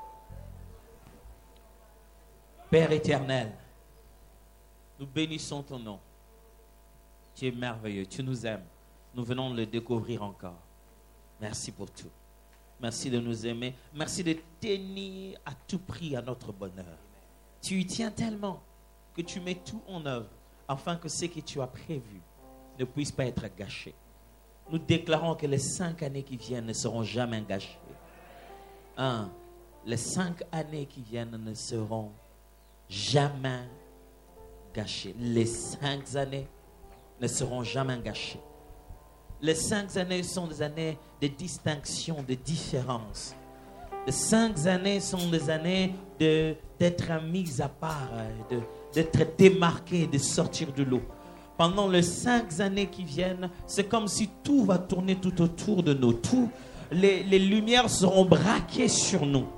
Père éternel, nous bénissons ton nom. Tu es merveilleux, tu nous aimes. Nous venons de le découvrir encore. Merci pour tout. Merci de nous aimer. Merci de tenir à tout prix à notre bonheur. Tu y tiens tellement que tu mets tout en œuvre afin que ce que tu as prévu ne puisse pas être gâché. Nous déclarons que les 5 années qui viennent ne seront jamais gâchées. Les 5 années qui viennent ne seront jamais gâchées. Les 5 années ne seront jamais gâchées. Les 5 années sont des années de distinction, de différence. Les 5 années sont des années d'être mis à part, d'être démarqué, de sortir de l'eau. Pendant les 5 années qui viennent, c'est comme si tout va tourner tout autour de nous. Les lumières seront braquées sur nous.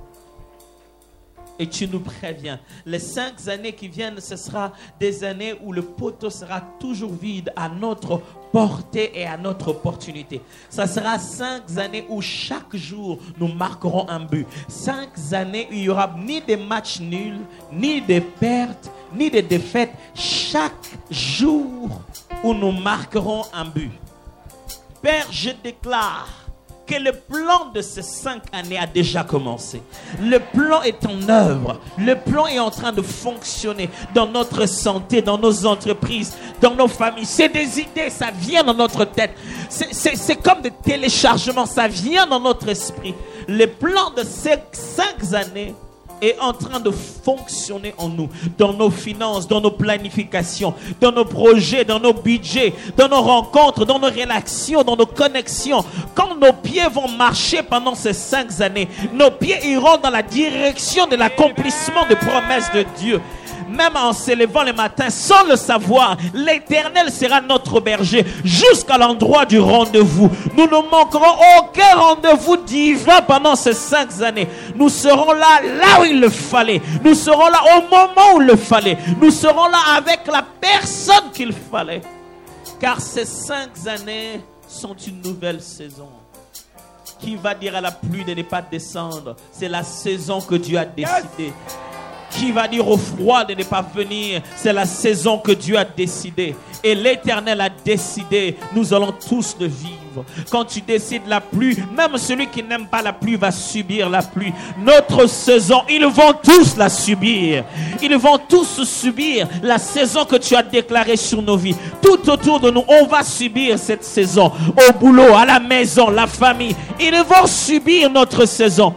Et tu nous préviens, les 5 années qui viennent, ce sera des années où le poteau sera toujours vide à notre portée et à notre opportunité. Ça sera 5 années où chaque jour, nous marquerons un but. 5 années où il n'y aura ni des matchs nuls, ni des pertes, ni des défaites. Chaque jour où nous marquerons un but. Père, je déclare que le plan de ces 5 années a déjà commencé. Le plan est en œuvre. Le plan est en train de fonctionner dans notre santé, dans nos entreprises, dans nos familles. C'est des idées, ça vient dans notre tête. C'est comme des téléchargements, ça vient dans notre esprit. Le plan de ces 5 années est en train de fonctionner en nous, dans nos finances, dans nos planifications, dans nos projets, dans nos budgets, dans nos rencontres, dans nos relations, dans nos connexions. Quand nos pieds vont marcher pendant ces 5 années, nos pieds iront dans la direction de l'accomplissement des promesses de Dieu. Même en se levant le matin, sans le savoir, l'Éternel sera notre berger jusqu'à l'endroit du rendez-vous. Nous ne manquerons aucun rendez-vous divin pendant ces 5 années. Nous serons là où il le fallait. Nous serons là au moment où il le fallait. Nous serons là avec la personne qu'il fallait. Car ces 5 années sont une nouvelle saison. Qui va dire à la pluie de ne pas descendre? C'est la saison que Dieu a décidée. Qui va dire au froid de ne pas venir? C'est la saison que Dieu a décidée. Et l'Éternel a décidé. Nous allons tous le vivre. Quand tu décides la pluie, même celui qui n'aime pas la pluie va subir la pluie. Notre saison, ils vont tous la subir. Ils vont tous subir la saison que tu as déclarée sur nos vies. Tout autour de nous, on va subir cette saison. Au boulot, à la maison, la famille. Ils vont subir notre saison.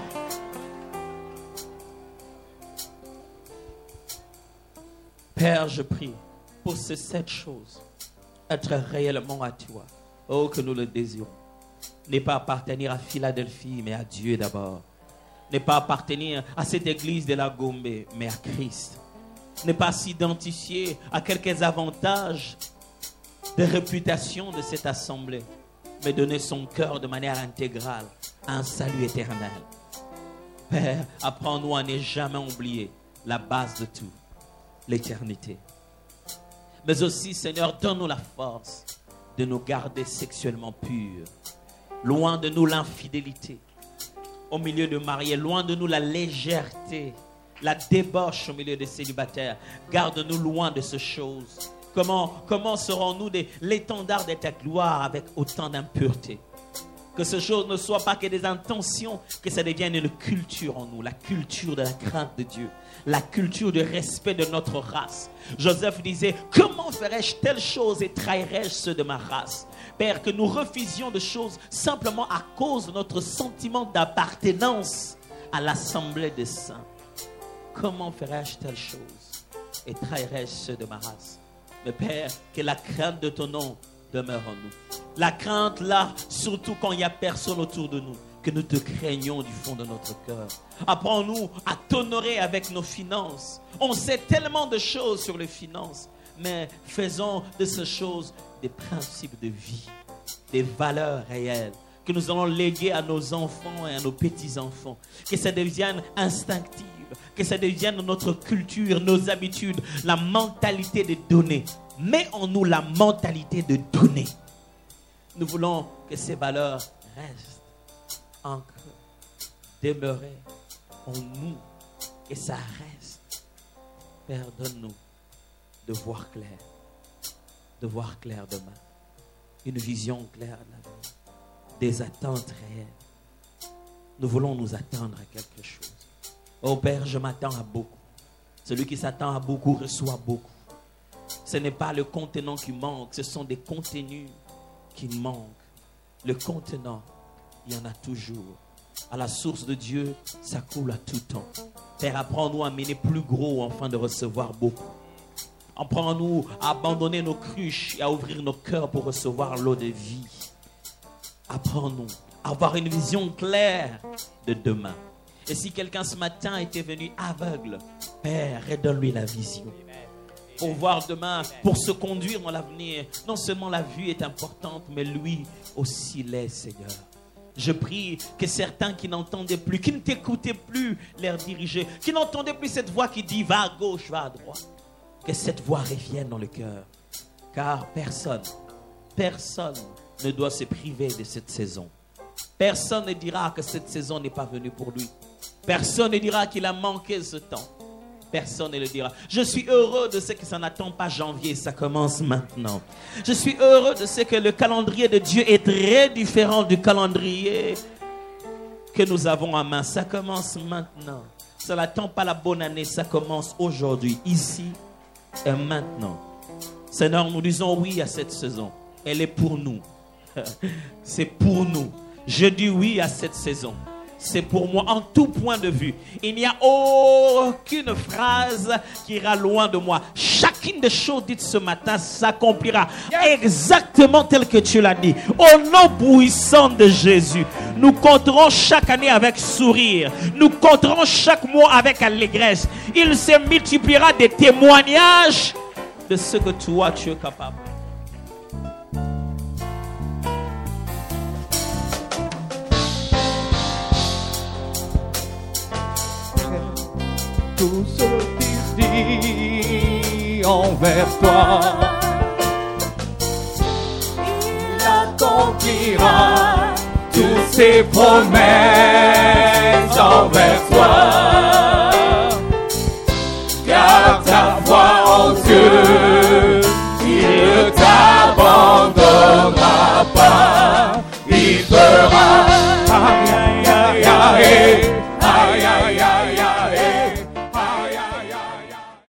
Père, je prie pour ces 7 choses, être réellement à toi. Oh, que nous le désirons. Ne pas appartenir à Philadelphie, mais à Dieu d'abord. Ne pas appartenir à cette église de la Gombe, mais à Christ. Ne pas s'identifier à quelques avantages de réputation de cette assemblée, mais donner son cœur de manière intégrale à un salut éternel. Père, apprends-nous à ne jamais oublier la base de tout. L'éternité. Mais aussi, Seigneur, donne-nous la force de nous garder sexuellement purs. Loin de nous l'infidélité. Au milieu de mariés, loin de nous la légèreté, la débauche au milieu des célibataires. Garde-nous loin de ces choses. Comment serons-nous l'étendard de ta gloire avec autant d'impureté? Que ces choses ne soient pas que des intentions, que ça devienne une culture en nous, la culture de la crainte de Dieu, la culture du respect de notre race. Joseph disait, comment ferais-je telle chose et trahirais-je ceux de ma race? Père, que nous refusions de choses simplement à cause de notre sentiment d'appartenance à l'assemblée des saints. Comment ferais-je telle chose et trahirais-je ceux de ma race? Mais Père, que la crainte de ton nom demeure en nous. La crainte là, surtout quand il n'y a personne autour de nous, que nous te craignons du fond de notre cœur. Apprends-nous à t'honorer avec nos finances. On sait tellement de choses sur les finances, mais faisons de ces choses des principes de vie, des valeurs réelles que nous allons léguer à nos enfants et à nos petits-enfants. Que ça devienne instinctif, que ça devienne notre culture, nos habitudes, la mentalité de donner. Mets en nous la mentalité de donner. Nous voulons que ces valeurs restent ancrées, demeurées en nous, que ça reste. Père, donne-nous de voir clair demain, une vision claire de l'avenir, des attentes réelles. Nous voulons nous attendre à quelque chose. Oh Père, je m'attends à beaucoup. Celui qui s'attend à beaucoup reçoit beaucoup. Ce n'est pas le contenant qui manque, ce sont des contenus qui manquent. Le contenant, il y en a toujours. À la source de Dieu, ça coule à tout temps. Père, apprends-nous à mener plus gros afin de recevoir beaucoup. Apprends-nous à abandonner nos cruches et à ouvrir nos cœurs pour recevoir l'eau de vie. Apprends-nous à avoir une vision claire de demain. Et si quelqu'un ce matin était venu aveugle, Père, redonne-lui la vision. Pour voir demain, pour se conduire dans l'avenir. Non seulement la vue est importante, mais lui aussi l'est, Seigneur. Je prie que certains qui n'entendaient plus, qui ne t'écoutaient plus, les diriger, qui n'entendaient plus cette voix qui dit va à gauche, va à droite, que cette voix revienne dans le cœur. Car personne ne doit se priver de cette saison. Personne ne dira que cette saison n'est pas venue pour lui. Personne ne dira qu'il a manqué ce temps. Personne ne le dira. Je suis heureux de ce que ça n'attend pas janvier, ça commence maintenant. Je suis heureux de ce que le calendrier de Dieu est très différent du calendrier que nous avons en main. Ça commence maintenant. Ça n'attend pas la bonne année, ça commence aujourd'hui, ici et maintenant. Seigneur, nous disons oui à cette saison. Elle est pour nous. C'est pour nous. Je dis oui à cette saison. C'est pour moi en tout point de vue. Il n'y a aucune phrase qui ira loin de moi. Chacune des choses dites ce matin s'accomplira exactement tel que tu l'as dit. Au nom puissant de Jésus, nous compterons chaque année avec sourire. Nous compterons chaque mois avec allégresse. Il se multipliera des témoignages de ce que toi tu es capable. Tout ce qu'il dit envers toi, il accomplira toutes ses promesses envers toi.